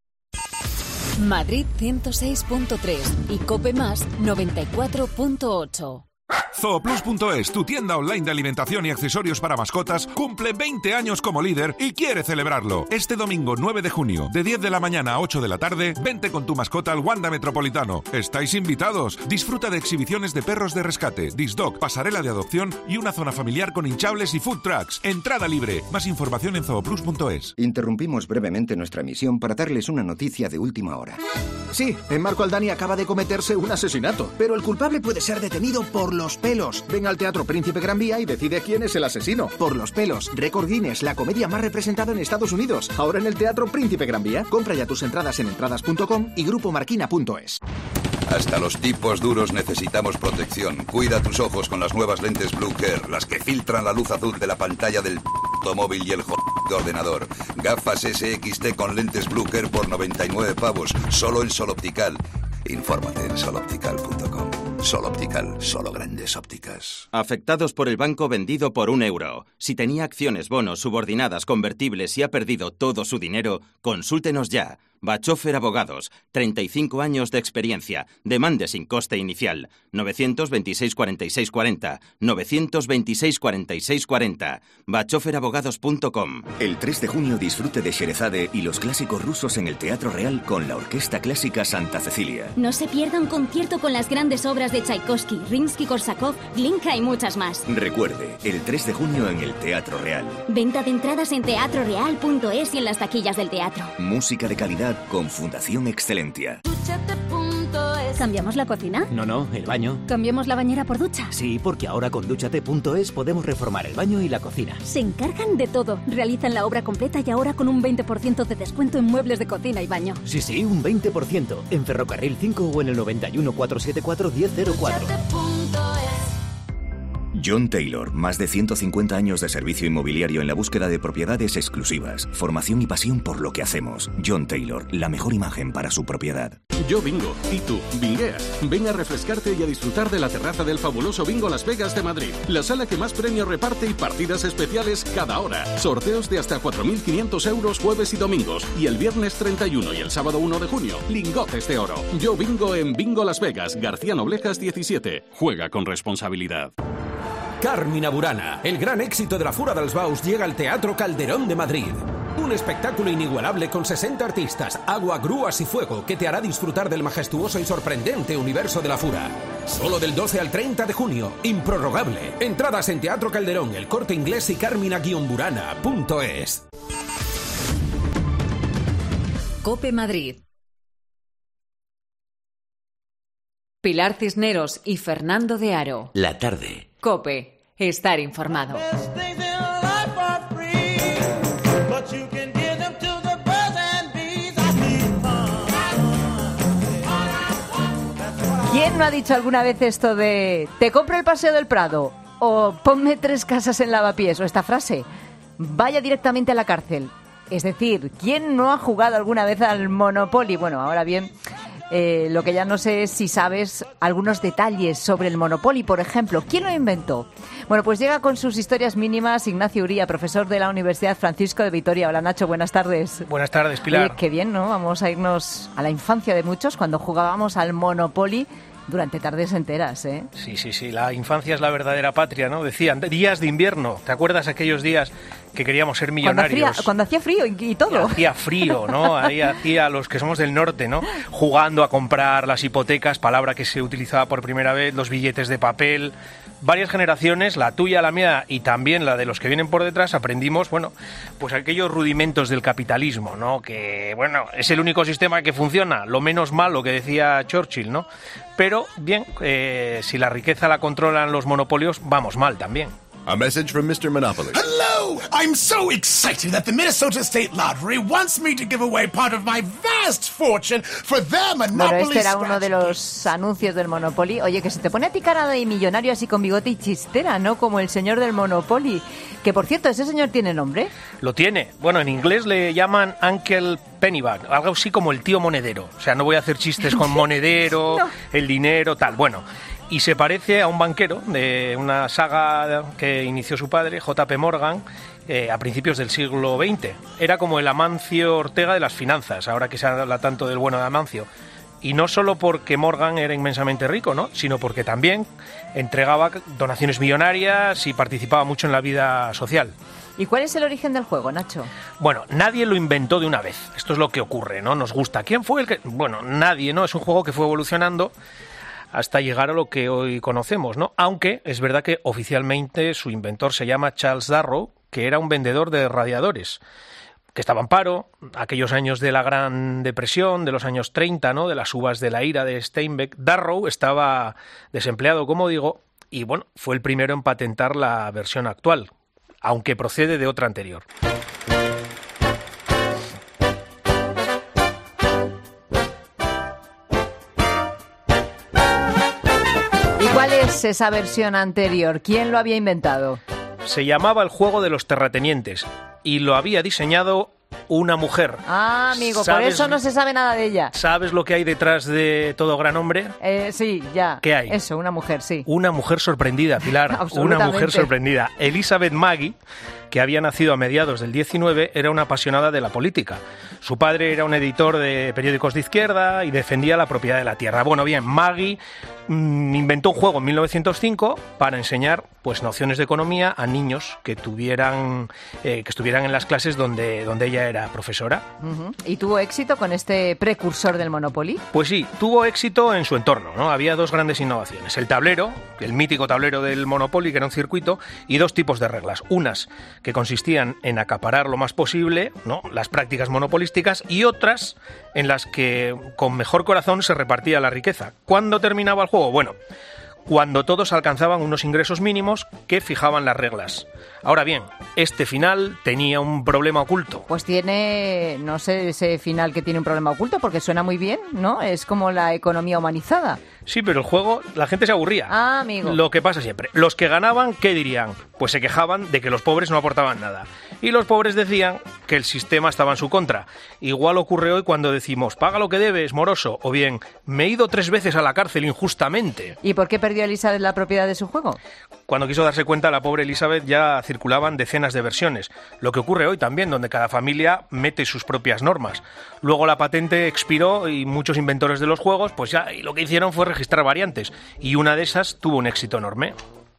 Madrid ciento seis punto tres y COPE Más noventa y cuatro punto ocho. Zooplus punto es, tu tienda online de alimentación y accesorios para mascotas, cumple veinte años como líder y quiere celebrarlo. Este domingo nueve de junio, de diez de la mañana a ocho de la tarde, vente con tu mascota al Wanda Metropolitano. Estáis invitados. Disfruta de exhibiciones de perros de rescate, disc-dog, pasarela de adopción y una zona familiar con hinchables y food trucks. Entrada libre. Más información en zooplus punto es. Interrumpimos brevemente nuestra emisión para darles una noticia de última hora. Sí, en Marco Aldani acaba de cometerse un asesinato, pero el culpable puede ser detenido por los pelos. Ven al Teatro Príncipe Gran Vía y decide quién es el asesino. Por los pelos. Récord Guinness, la comedia más representada en Estados Unidos. Ahora en el Teatro Príncipe Gran Vía. Compra ya tus entradas en entradas punto com y grupo marquina punto es. Hasta los tipos duros necesitamos protección. Cuida tus ojos con las nuevas lentes Blue Care, las que filtran la luz azul de la pantalla del móvil y el ordenador. Gafas S X T con lentes Blue Care por noventa y nueve pavos, solo en Sol Optical. Infórmate en sol optical punto com. Sol Optical, solo grandes ópticas. Afectados por el banco vendido por un euro. Si tenía acciones, bonos, subordinadas, convertibles y ha perdido todo su dinero, consúltenos ya. Bachofer Abogados, treinta y cinco años de experiencia. Demande sin coste inicial. novecientos veintiséis, cuarenta y seis cuarenta. novecientos veintiséis, cuarenta y seis cuarenta. bachofer abogados punto com. El tres de junio disfrute de Sherezade y los clásicos rusos en el Teatro Real con la Orquesta Clásica Santa Cecilia. No se pierda un concierto con las grandes obras de Tchaikovsky, Rimsky-Korsakov, Glinka y muchas más. Recuerde, el tres de junio en el Teatro Real. Venta de entradas en teatro real punto es y en las taquillas del teatro. Música de calidad con Fundación Excelentia. ¿Cambiamos la cocina? No, no, el baño. ¿Cambiamos la bañera por ducha? Sí, porque ahora con Dúchate punto es podemos reformar el baño y la cocina. Se encargan de todo. Realizan la obra completa y ahora con un veinte por ciento de descuento en muebles de cocina y baño. Sí, sí, un veinte por ciento. En Ferrocarril cinco o en el noventa y uno, cuatrocientos setenta y cuatro, diez cero cuatro. John Taylor, más de ciento cincuenta años de servicio inmobiliario en la búsqueda de propiedades exclusivas, formación y pasión por lo que hacemos. John Taylor, la mejor imagen para su propiedad. Yo bingo, y tú, bingueas. Ven a refrescarte y a disfrutar de la terraza del fabuloso Bingo Las Vegas de Madrid. La sala que más premios reparte y partidas especiales cada hora. Sorteos de hasta cuatro mil quinientos euros jueves y domingos. Y el viernes treinta y uno y el sábado uno de junio, lingotes de oro. Yo bingo en Bingo Las Vegas, García Noblejas diecisiete. Juega con responsabilidad. Carmina Burana, el gran éxito de la Fura dels Baus, llega al Teatro Calderón de Madrid. Un espectáculo inigualable con sesenta artistas, agua, grúas y fuego que te hará disfrutar del majestuoso y sorprendente universo de la Fura. Solo del doce al treinta de junio, improrrogable. Entradas en Teatro Calderón, El Corte Inglés y carmina guion burana punto es. COPE Madrid. Pilar Cisneros y Fernando de Aro. La tarde. COPE. Estar informado. ¿Quién no ha dicho alguna vez esto de te compro el Paseo del Prado o ponme tres casas en Lavapiés o esta frase? Vaya directamente a la cárcel. Es decir, ¿quién no ha jugado alguna vez al Monopoly? Bueno, ahora bien, eh, lo que ya no sé es si sabes algunos detalles sobre el Monopoly, por ejemplo. ¿Quién lo inventó? Bueno, pues llega con sus historias mínimas Ignacio Uría, profesor de la Universidad Francisco de Vitoria. Hola, Nacho, buenas tardes. Buenas tardes, Pilar. Oye, qué bien, ¿no? Vamos a irnos a la infancia de muchos cuando jugábamos al Monopoly durante tardes enteras, ¿eh? Sí, sí, sí, la infancia es la verdadera patria, ¿no? Decían, días de invierno, ¿te acuerdas aquellos días que queríamos ser millonarios? Cuando hacía, cuando hacía frío y, y todo. Y hacía frío, ¿no? Ahí hacía los que somos del norte, ¿no? Jugando a comprar las hipotecas, palabra que se utilizaba por primera vez, los billetes de papel. Varias generaciones, la tuya, la mía y también la de los que vienen por detrás, aprendimos, bueno, pues aquellos rudimentos del capitalismo, ¿no? Que, bueno, es el único sistema que funciona, lo menos malo que decía Churchill, ¿no? Pero, bien, eh, si la riqueza la controlan los monopolios, vamos mal también. A message from mister Monopoly. Hello! I'm so excited that the Minnesota State Lottery wants me to give away part of my vast fortune for their Monopoly. Bueno, este era uno de los anuncios del Monopoly. Oye, que se te pone a ti cara de millonario así con bigote y chistera, ¿no? Como el señor del Monopoly. Que, por cierto, ¿ese señor tiene nombre? Lo tiene. Bueno, en inglés le llaman Uncle Pennybag, algo así como el tío monedero. O sea, no voy a hacer chistes con monedero, no. El dinero, tal. Bueno, y se parece a un banquero de una saga que inició su padre, J P Morgan, eh, a principios del siglo veinte. Era como el Amancio Ortega de las finanzas, ahora que se habla tanto del bueno de Amancio. Y no solo porque Morgan era inmensamente rico, ¿no? Sino porque también entregaba donaciones millonarias y participaba mucho en la vida social. ¿Y cuál es el origen del juego, Nacho? Bueno, nadie lo inventó de una vez. Esto es lo que ocurre, ¿no? Nos gusta. ¿Quién fue el que...? Bueno, nadie, ¿no? Es un juego que fue evolucionando hasta llegar a lo que hoy conocemos, ¿no? Aunque es verdad que oficialmente su inventor se llama Charles Darrow, que era un vendedor de radiadores, que estaba en paro, aquellos años de la Gran Depresión, de los años treinta, ¿no? De las uvas de la ira de Steinbeck. Darrow estaba desempleado, como digo, y bueno, fue el primero en patentar la versión actual, aunque procede de otra anterior. ¿Y cuál es esa versión anterior? ¿Quién lo había inventado? Se llamaba el juego de los terratenientes y lo había diseñado una mujer. Ah, amigo, por eso no se sabe nada de ella. ¿Sabes lo que hay detrás de todo gran hombre? Eh, sí, ya. ¿Qué hay? Eso, una mujer, sí. Una mujer sorprendida, Pilar. Una mujer sorprendida. Elizabeth Maggie, que había nacido a mediados del diecinueve, era una apasionada de la política. Su padre era un editor de periódicos de izquierda y defendía la propiedad de la tierra. Bueno, bien, Maggie mmm, inventó un juego en mil novecientos cinco para enseñar pues nociones de economía a niños que tuvieran eh, que estuvieran en las clases donde, donde ella era profesora. Uh-huh. ¿Y tuvo éxito con este precursor del Monopoly? Pues sí, tuvo éxito en su entorno, ¿no? Había dos grandes innovaciones. El tablero, el mítico tablero del Monopoly, que era un circuito, y dos tipos de reglas. Unas que consistían en acaparar lo más posible, ¿no? Las prácticas monopolísticas, y otras en las que con mejor corazón se repartía la riqueza. ¿Cuándo terminaba el juego? Bueno, cuando todos alcanzaban unos ingresos mínimos que fijaban las reglas. Ahora bien, este final tenía un problema oculto. Pues tiene, no sé, ese final que tiene un problema oculto, porque suena muy bien, ¿no? Es como la economía humanizada. Sí, pero el juego, la gente se aburría. Ah, amigo. Lo que pasa siempre. Los que ganaban, ¿qué dirían? Pues se quejaban de que los pobres no aportaban nada. Y los pobres decían que el sistema estaba en su contra. Igual ocurre hoy cuando decimos, paga lo que debes, moroso, o bien, me he ido tres veces a la cárcel injustamente. ¿Y por qué perdió Elizabeth la propiedad de su juego? Cuando quiso darse cuenta, la pobre Elizabeth, ya circulaban decenas de versiones. Lo que ocurre hoy también, donde cada familia mete sus propias normas. Luego la patente expiró y muchos inventores de los juegos, pues ya, y lo que hicieron fue registrar variantes. Y una de esas tuvo un éxito enorme.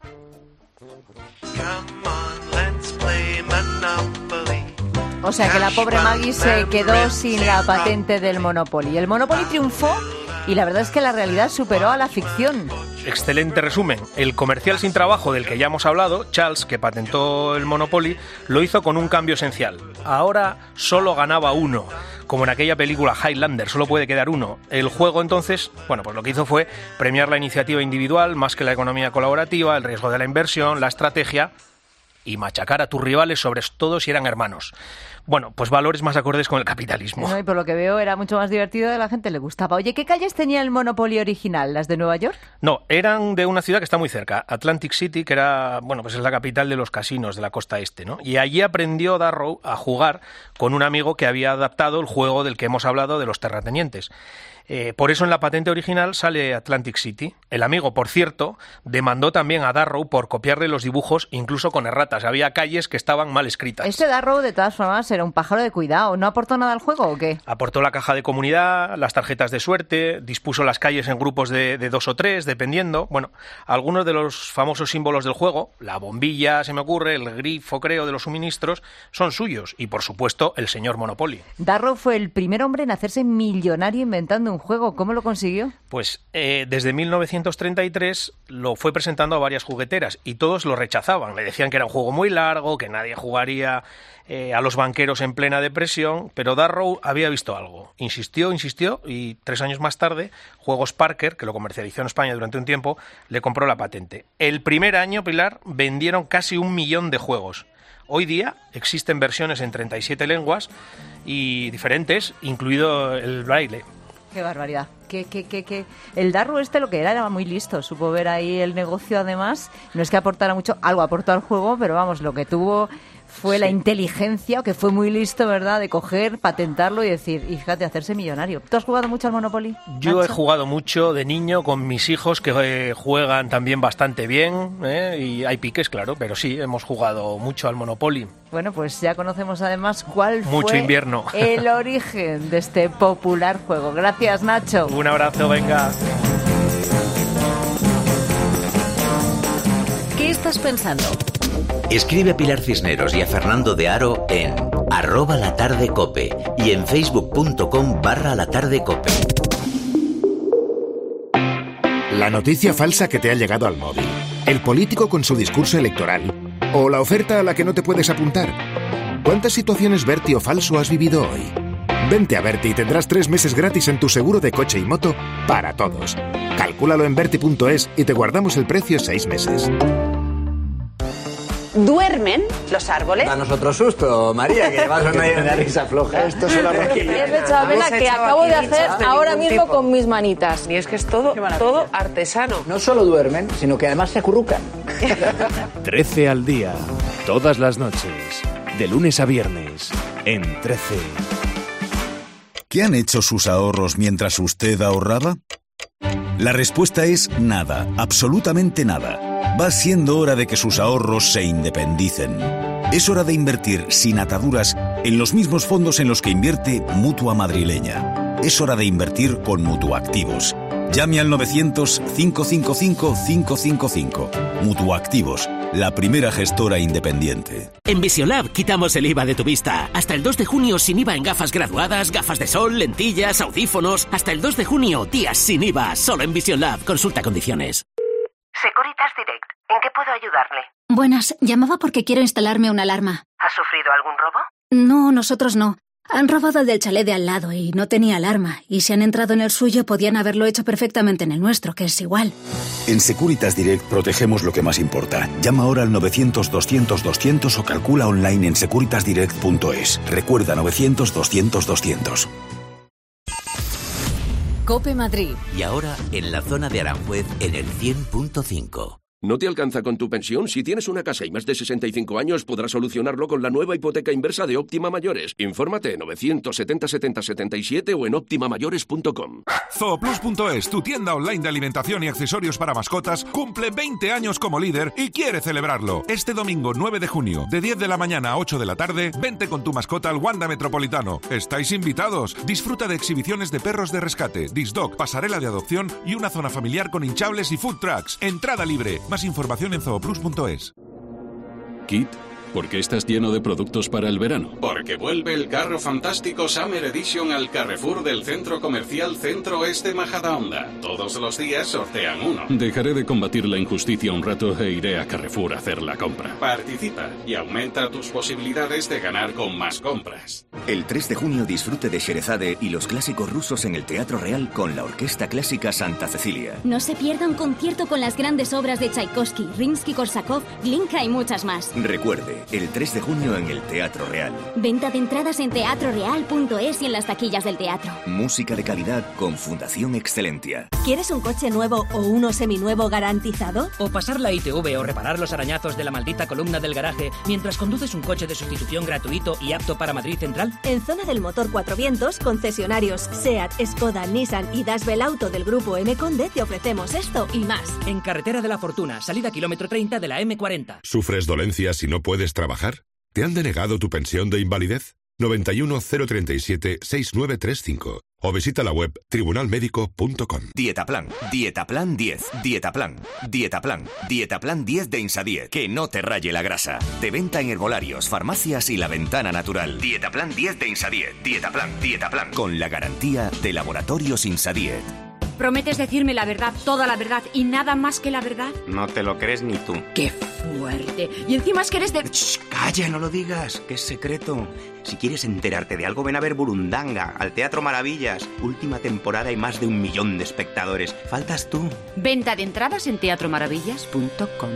O sea que la pobre Maggie se quedó sin la patente del Monopoly. El Monopoly triunfó y la verdad es que la realidad superó a la ficción. Excelente resumen. El comercial sin trabajo del que ya hemos hablado, Charles, que patentó el Monopoly, lo hizo con un cambio esencial. Ahora solo ganaba uno. Como en aquella película Highlander, solo puede quedar uno. El juego entonces, bueno, pues lo que hizo fue premiar la iniciativa individual más que la economía colaborativa, el riesgo de la inversión, la estrategia y machacar a tus rivales, sobre todo si eran hermanos. Bueno, pues valores más acordes con el capitalismo. No, y por lo que veo era mucho más divertido y a la gente le gustaba. Oye, ¿qué calles tenía el Monopoly original? ¿Las de Nueva York? No, eran de una ciudad que está muy cerca, Atlantic City, que era, bueno, pues es la capital de los casinos de la costa este, ¿no? Y allí aprendió Darrow a jugar con un amigo que había adaptado el juego del que hemos hablado de los terratenientes. Eh, por eso en la patente original sale Atlantic City. El amigo, por cierto, demandó también a Darrow por copiarle los dibujos, incluso con erratas. Había calles que estaban mal escritas. Este Darrow, de todas formas, era un pájaro de cuidado. ¿No aportó nada al juego o qué? Aportó la caja de comunidad, las tarjetas de suerte, dispuso las calles en grupos de, de dos o tres, dependiendo. Bueno, algunos de los famosos símbolos del juego, la bombilla, se me ocurre, el grifo, creo, de los suministros, son suyos. Y, por supuesto, el señor Monopoly. Darrow fue el primer hombre en hacerse millonario inventando un juego. ¿Cómo lo consiguió? Pues eh, desde mil novecientos treinta y tres lo fue presentando a varias jugueteras y todos lo rechazaban. Le decían que era un juego muy largo, que nadie jugaría eh, a los banqueros en plena depresión, pero Darrow había visto algo. Insistió, insistió y tres años más tarde, Juegos Parker, que lo comercializó en España durante un tiempo, le compró la patente. El primer año, Pilar, vendieron casi un millón de juegos. Hoy día existen versiones en treinta y siete lenguas y diferentes, incluido el braille. Qué barbaridad. Que, que, que, que. El Darrow este lo que era era muy listo. Supo ver ahí el negocio, además. No es que aportara mucho, algo aportó al juego, pero vamos, lo que tuvo fue sí. la inteligencia, que fue muy listo, ¿verdad?, de coger, patentarlo y decir, y fíjate, hacerse millonario. ¿Tú has jugado mucho al Monopoly, Yo Nacho? he jugado mucho de niño con mis hijos, que eh, juegan también bastante bien, ¿eh? Y hay piques, claro, pero sí, hemos jugado mucho al Monopoly. Bueno, pues ya conocemos además cuál mucho fue invierno. el origen de este popular juego. Gracias, Nacho. Un abrazo, venga. ¿Qué estás pensando? Escribe a Pilar Cisneros y a Fernando de Aro en arroba latardecope y en facebook.com barra latardecope. La noticia falsa que te ha llegado al móvil, el político con su discurso electoral o la oferta a la que no te puedes apuntar. ¿Cuántas situaciones Berti o falso has vivido hoy? Vente a Berti y tendrás tres meses gratis en tu seguro de coche y moto para todos. Calcúlalo en berti punto es y te guardamos el precio seis meses. ¿Duermen los árboles? Danos otro susto, María, que llevas una de risa floja. Esto es una Es chabela que acabo de hacer ahora mismo tipo. Con mis manitas. Y es que es todo, todo artesano. No solo duermen, sino que además se acurrucan. trece al día, todas las noches, de lunes a viernes, en trece. ¿Qué han hecho sus ahorros mientras usted ahorraba? La respuesta es nada, absolutamente nada. Va siendo hora de que sus ahorros se independicen. Es hora de invertir sin ataduras en los mismos fondos en los que invierte Mutua Madrileña. Es hora de invertir con Mutuactivos. Llame al novecientos, cinco cinco cinco, cinco cinco cinco. Mutuactivos, la primera gestora independiente. En Visiolab quitamos el I V A de tu vista. Hasta el dos de junio sin I V A en gafas graduadas, gafas de sol, lentillas, audífonos. Hasta el dos de junio, días sin I V A. Solo en Visiolab. Consulta condiciones. Securitas Direct. ¿En qué puedo ayudarle? Buenas, llamaba porque quiero instalarme una alarma. ¿Ha sufrido algún robo? No, nosotros no. Han robado el del chalet de al lado y no tenía alarma. Y si han entrado en el suyo, podían haberlo hecho perfectamente en el nuestro, que es igual. En Securitas Direct protegemos lo que más importa. Llama ahora al novecientos doscientos doscientos o calcula online en securitas direct punto es. Recuerda novecientos doscientos doscientos. COPE Madrid. Y ahora en la zona de Aranjuez en el cien punto cinco. ¿No te alcanza con tu pensión? Si tienes una casa y más de sesenta y cinco años, podrás solucionarlo con la nueva hipoteca inversa de Óptima Mayores. Infórmate en novecientos setenta setenta setenta y siete o en óptima mayores punto com. Zooplus punto es, tu tienda online de alimentación y accesorios para mascotas, cumple veinte años como líder y quiere celebrarlo. Este domingo nueve de junio, de diez de la mañana a ocho de la tarde, vente con tu mascota al Wanda Metropolitano. Estáis invitados. Disfruta de exhibiciones de perros de rescate, disc-dog, pasarela de adopción y una zona familiar con hinchables y food trucks. Entrada libre. Más información en zooplus punto es. Kit, ¿por qué estás lleno de productos para el verano? Porque vuelve el carro fantástico Summer Edition al Carrefour del Centro Comercial Centro Este Majadahonda. Todos los días sortean uno. Dejaré de combatir la injusticia un rato e iré a Carrefour a hacer la compra. Participa y aumenta tus posibilidades de ganar con más compras. El tres de junio disfrute de Sherezade y los clásicos rusos en el Teatro Real con la Orquesta Clásica Santa Cecilia. No se pierda un concierto con las grandes obras de Tchaikovsky, Rimsky-Korsakov, Glinka y muchas más. Recuerde, el tres de junio en el Teatro Real. Venta de entradas en teatro real punto es y en las taquillas del teatro. Música de calidad con Fundación Excelentia. ¿Quieres un coche nuevo o uno seminuevo garantizado? ¿O pasar la I T V o reparar los arañazos de la maldita columna del garaje mientras conduces un coche de sustitución gratuito y apto para Madrid Central? En Zona del Motor Cuatro Vientos, concesionarios SEAT, Skoda, Nissan y Dash Belauto del Grupo M Conde te ofrecemos esto y más. En Carretera de la Fortuna, salida kilómetro treinta de la eme cuarenta. ¿Sufres dolencias y no puedes trabajar? ¿Te han denegado tu pensión de invalidez? noventa y uno cero treinta y siete sesenta y nueve treinta y cinco o visita la web tribunal médico punto com. Dietaplan, Dietaplan diez, Dietaplan, Dietaplan, Dietaplan diez de Insadiet, que no te raye la grasa. De venta en herbolarios, farmacias y La Ventana Natural. Dietaplan diez de Insadiet, Dietaplan, Dietaplan, con la garantía de Laboratorios Insadiet. ¿Prometes decirme la verdad, toda la verdad y nada más que la verdad? No te lo crees ni tú. ¡Qué fuerte! Y encima es que eres de... Shh, calla, no lo digas, que es secreto. Si quieres enterarte de algo, ven a ver Burundanga, al Teatro Maravillas. Última temporada y más de un millón de espectadores. Faltas tú. Venta de entradas en teatro maravillas punto com.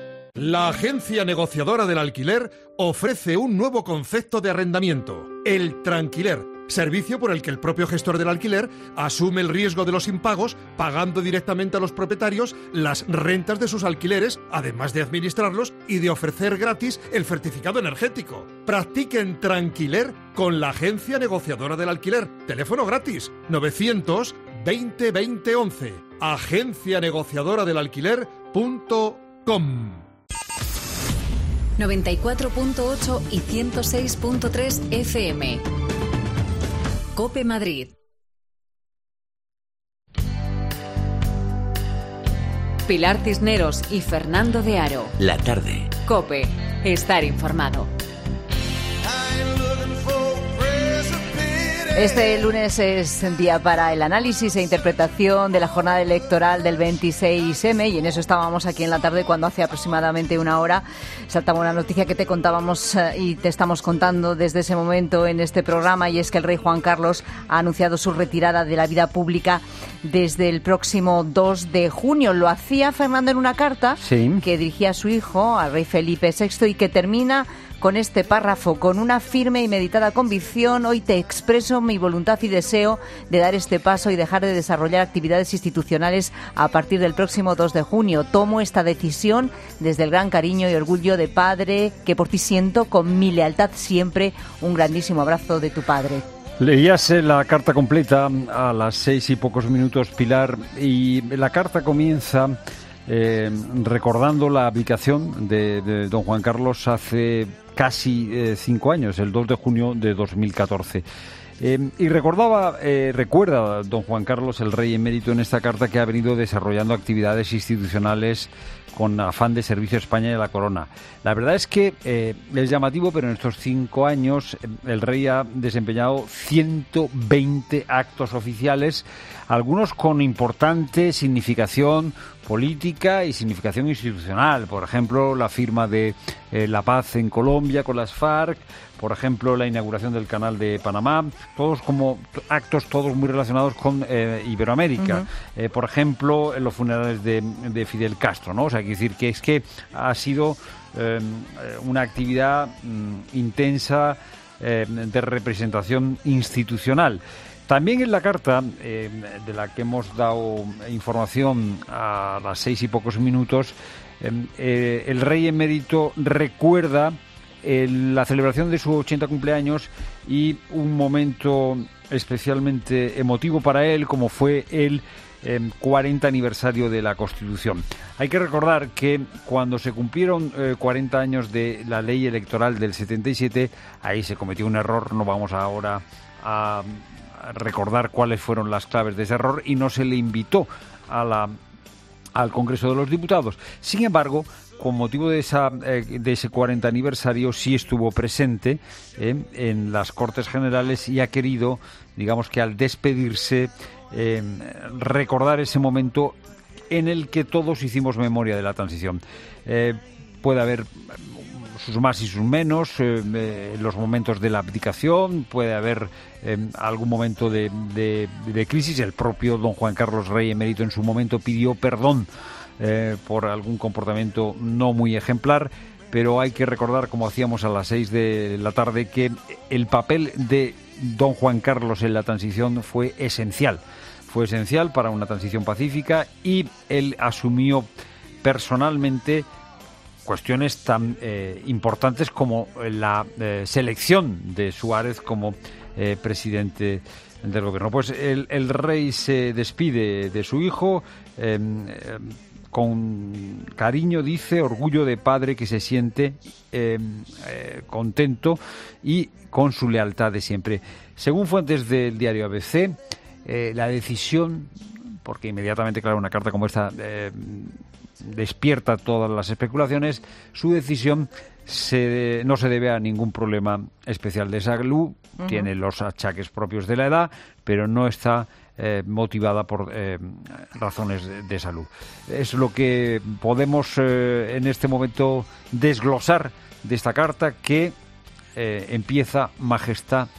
La agencia negociadora del alquiler ofrece un nuevo concepto de arrendamiento, el tranquiler. Servicio por el que el propio gestor del alquiler asume el riesgo de los impagos, pagando directamente a los propietarios las rentas de sus alquileres, además de administrarlos y de ofrecer gratis el certificado energético. Practiquen tranquiler con la agencia negociadora del alquiler. Teléfono gratis novecientos veinte veinte once. agencia negociadora del alquiler punto com. noventa y cuatro punto ocho y ciento seis punto tres F M. COPE Madrid. Pilar Cisneros y Fernando de Aro. La tarde. COPE. Estar informado. Este lunes es día para el análisis e interpretación de la jornada electoral del veintiséis eme y en eso estábamos aquí en la tarde cuando hace aproximadamente una hora saltaba una noticia que te contábamos y te estamos contando desde ese momento en este programa, y es que el rey Juan Carlos ha anunciado su retirada de la vida pública desde el próximo dos de junio. Lo hacía Fernando en una carta sí. que dirigía a su hijo, al rey Felipe sexto, y que termina con este párrafo: con una firme y meditada convicción, hoy te expreso mi voluntad y deseo de dar este paso y dejar de desarrollar actividades institucionales a partir del próximo dos de junio. Tomo esta decisión desde el gran cariño y orgullo de padre que por ti siento, con mi lealtad siempre. Un grandísimo abrazo de tu padre. Leías la carta completa a las seis y pocos minutos, Pilar, y la carta comienza eh, recordando la abdicación de, de don Juan Carlos hace casi eh, cinco años, el dos de junio de dos mil catorce. Eh, y recordaba, eh, recuerda don Juan Carlos, el rey emérito, en esta carta que ha venido desarrollando actividades institucionales con afán de servicio a España y a la corona. La verdad es que eh, es llamativo, pero en estos cinco años el rey ha desempeñado ciento veinte actos oficiales, algunos con importante significación, política y significación institucional. Por ejemplo, la firma de eh, la paz en Colombia con las FARC, por ejemplo, la inauguración del Canal de Panamá, todos como actos todos muy relacionados con eh, Iberoamérica. Uh-huh. Eh, por ejemplo, en los funerales de, de Fidel Castro, ¿no? O sea, hay que decir que es que ha sido eh, una actividad mm, intensa eh, de representación institucional. También en la carta, eh, de la que hemos dado información a las seis y pocos minutos, eh, eh, el rey emérito recuerda eh, la celebración de su ochenta cumpleaños y un momento especialmente emotivo para él, como fue el eh, cuarenta aniversario de la Constitución. Hay que recordar que cuando se cumplieron eh, cuarenta años de la ley electoral del setenta y siete, ahí se cometió un error, no vamos ahora a recordar cuáles fueron las claves de ese error, y no se le invitó a la, al Congreso de los Diputados. Sin embargo, con motivo de, esa, eh, de ese cuarenta aniversario, sí estuvo presente eh, en las Cortes Generales y ha querido, digamos que al despedirse, eh, recordar ese momento en el que todos hicimos memoria de la transición. Eh, puede haber sus más y sus menos, eh, eh, los momentos de la abdicación, puede haber eh, algún momento de, de, de crisis. El propio don Juan Carlos Rey emérito en su momento pidió perdón eh, por algún comportamiento no muy ejemplar, pero hay que recordar, como hacíamos a las seis de la tarde, que el papel de don Juan Carlos en la transición fue esencial, fue esencial para una transición pacífica, y él asumió personalmente cuestiones tan eh, importantes como la eh, selección de Suárez como eh, presidente del gobierno. Pues el, el rey se despide de su hijo eh, eh, con cariño, dice, orgullo de padre que se siente eh, eh, contento y con su lealtad de siempre. Según fuentes del diario A B C, eh, la decisión, porque inmediatamente, claro, una carta como esta eh, despierta todas las especulaciones, su decisión se, no se debe a ningún problema especial de salud, uh-huh. tiene los achaques propios de la edad, pero no está eh, motivada por eh, razones de, de salud. Es lo que podemos eh, en este momento desglosar de esta carta, que eh, empieza: Majestad,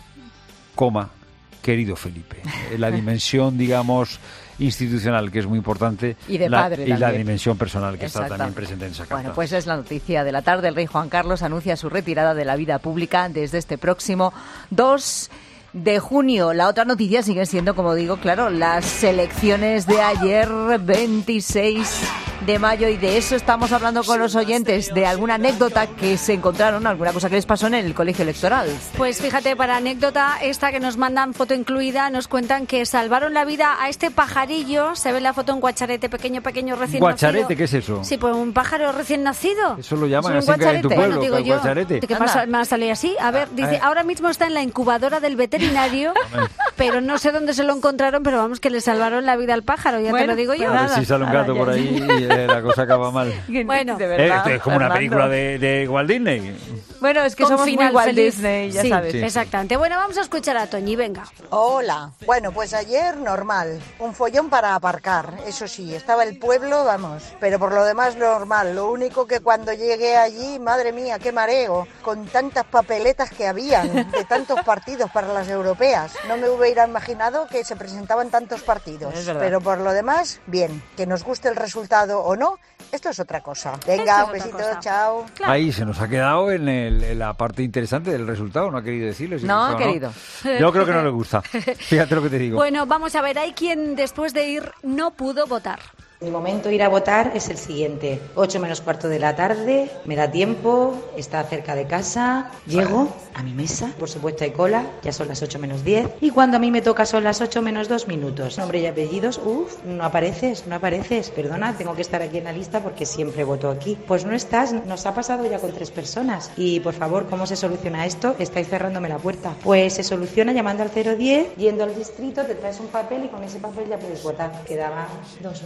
coma, querido Felipe. La dimensión, digamos, institucional, que es muy importante, y de la, padre y la también. dimensión personal, que está también presente en esa carta. Bueno, pues es la noticia de la tarde. El rey Juan Carlos anuncia su retirada de la vida pública desde este próximo dos de junio. La otra noticia sigue siendo, como digo, claro, las elecciones de ayer, veintiséis de mayo, y de eso estamos hablando con los oyentes, de alguna anécdota que se encontraron, alguna cosa que les pasó en el colegio electoral. Pues fíjate, para anécdota esta que nos mandan foto incluida, nos cuentan que salvaron la vida a este pajarillo. Se ve la foto, un guacharete pequeño, pequeño, recién ¿Guacharete? nacido. ¿Qué es eso? Sí, pues un pájaro recién nacido. Eso lo llaman ¿Es así un en tu pueblo, bueno, digo yo, guacharete. ¿qué pasa? ¿Me ha salido así? A ver, dice, eh. ahora mismo está en la incubadora del veterinario, pero no sé dónde se lo encontraron, pero vamos, que le salvaron la vida al pájaro, ya bueno, te lo digo yo. A ver si sale un gato por ahí y eh, la cosa acaba mal. Bueno, de verdad, eh, esto es como Fernando. una película de, de Walt Disney. Bueno, es que Con somos final muy Walt feliz. Disney, ya sí, sabes. Sí. Exactamente. Bueno, vamos a escuchar a Toñi, venga. Hola. Bueno, pues ayer normal. Un follón para aparcar, eso sí. Estaba el pueblo, vamos. Pero por lo demás normal. Lo único que cuando llegué allí, madre mía, qué mareo. Con tantas papeletas que habían de tantos partidos para las europeas. No me hubiera imaginado que se presentaban tantos partidos. Pero por lo demás, bien. Que nos guste el resultado o no, esto es otra cosa. Venga, un besito, chao. Claro. Ahí se nos ha quedado en, el, en la parte interesante del resultado. No ha querido decirles. Si no, ha querido. No. Yo creo que no le gusta. Fíjate lo que te digo. Bueno, vamos a ver, hay quien después de ir no pudo votar. Mi momento de ir a votar es el siguiente. ocho menos cuarto de la tarde, me da tiempo, está cerca de casa, llego a mi mesa, por supuesto hay cola, ya son las ocho menos diez, y cuando a mí me toca son las ocho menos dos minutos. Nombre y apellidos, uff, no apareces, no apareces, perdona, tengo que estar aquí en la lista porque siempre voto aquí. Pues no estás, nos ha pasado ya con tres personas. Y por favor, ¿cómo se soluciona esto? Estáis cerrándome la puerta. Pues se soluciona llamando al cero diez, yendo al distrito, te traes un papel y con ese papel ya puedes votar. Quedaban dos minutos.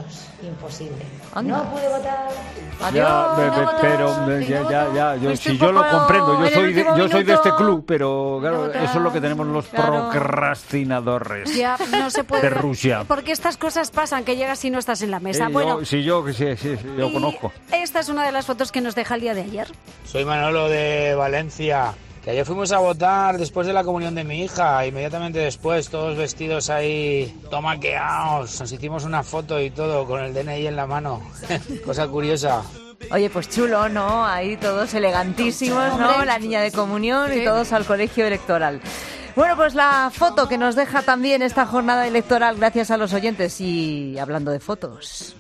vamos, imposible. Anda. No pude votar. Ya, be- be- pero be- ya, ya, ya, yo, si yo lo comprendo, yo soy de, yo soy de este club, pero claro, eso es lo que tenemos los Claro. procrastinadores Ya, no se puede. de Rusia. Porque estas cosas pasan, que llegas y no estás en la mesa. Eh, bueno, yo, si yo, que sí, sí, sí, yo y conozco. esta es una de las fotos que nos deja el día de ayer. Soy Manolo de Valencia. Que ayer fuimos a votar después de la comunión de mi hija, inmediatamente después, todos vestidos ahí, tomaqueados, nos hicimos una foto y todo, con el D N I en la mano. Cosa curiosa. Oye, pues chulo, ¿no? Ahí todos elegantísimos, ¿no? Hombre. La niña de comunión Sí. y todos al colegio electoral. Bueno, pues la foto que nos deja también esta jornada electoral, gracias a los oyentes. Y hablando de fotos.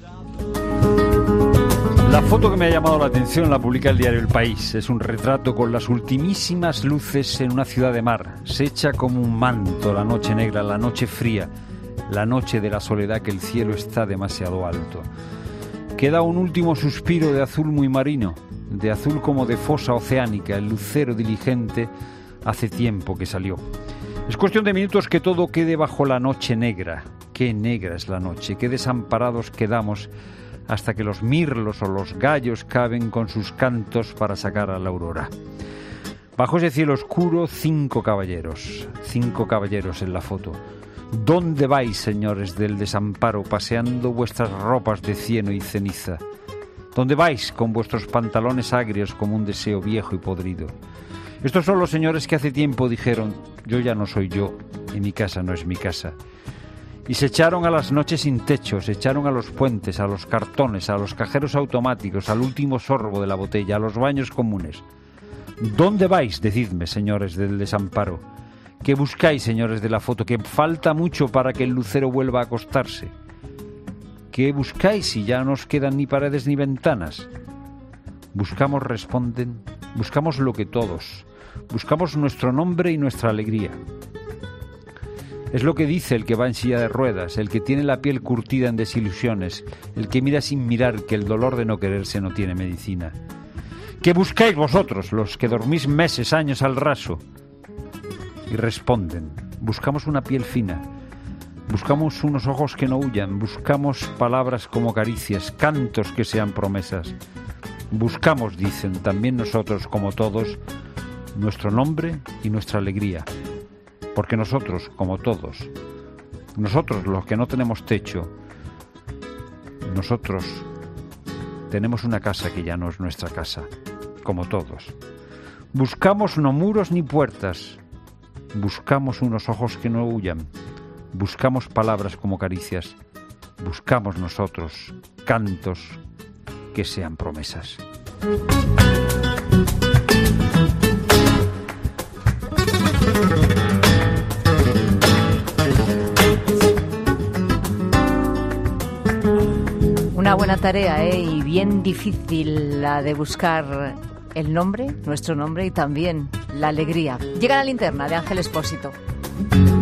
La foto que me ha llamado la atención la publica el diario El País. Es un retrato con las ultimísimas luces en una ciudad de mar. Se echa como un manto la noche negra, la noche fría, la noche de la soledad, que el cielo está demasiado alto. Queda un último suspiro de azul muy marino, de azul como de fosa oceánica. El lucero diligente hace tiempo que salió. Es cuestión de minutos que todo quede bajo la noche negra. Qué negra es la noche, qué desamparados quedamos hasta que los mirlos o los gallos caben con sus cantos para sacar a la aurora. Bajo ese cielo oscuro, cinco caballeros, cinco caballeros en la foto. ¿Dónde vais, señores del desamparo, paseando vuestras ropas de cieno y ceniza? ¿Dónde vais con vuestros pantalones agrios como un deseo viejo y podrido? Estos son los señores que hace tiempo dijeron: yo ya no soy yo, y mi casa no es mi casa. Y se echaron a las noches sin techo, se echaron a los puentes, a los cartones, a los cajeros automáticos, al último sorbo de la botella, a los baños comunes. ¿Dónde vais, decidme, señores del desamparo? ¿Qué buscáis, señores de la foto? Que falta mucho para que el lucero vuelva a acostarse. ¿Qué buscáis si ya no os quedan ni paredes ni ventanas? Buscamos, responden, buscamos lo que todos, buscamos nuestro nombre y nuestra alegría. Es lo que dice el que va en silla de ruedas, el que tiene la piel curtida en desilusiones, el que mira sin mirar que el dolor de no quererse no tiene medicina. ¿Qué buscáis vosotros, los que dormís meses, años al raso? Y responden: buscamos una piel fina, buscamos unos ojos que no huyan, buscamos palabras como caricias, cantos que sean promesas. Buscamos, dicen, también nosotros, como todos, nuestro nombre y nuestra alegría. Porque nosotros, como todos, nosotros los que no tenemos techo, nosotros tenemos una casa que ya no es nuestra casa, como todos. Buscamos no muros ni puertas, buscamos unos ojos que no huyan, buscamos palabras como caricias, buscamos nosotros cantos que sean promesas. Una buena tarea, ¿eh? Y bien difícil la de buscar el nombre, nuestro nombre, y también la alegría. Llega la linterna de Ángel Expósito.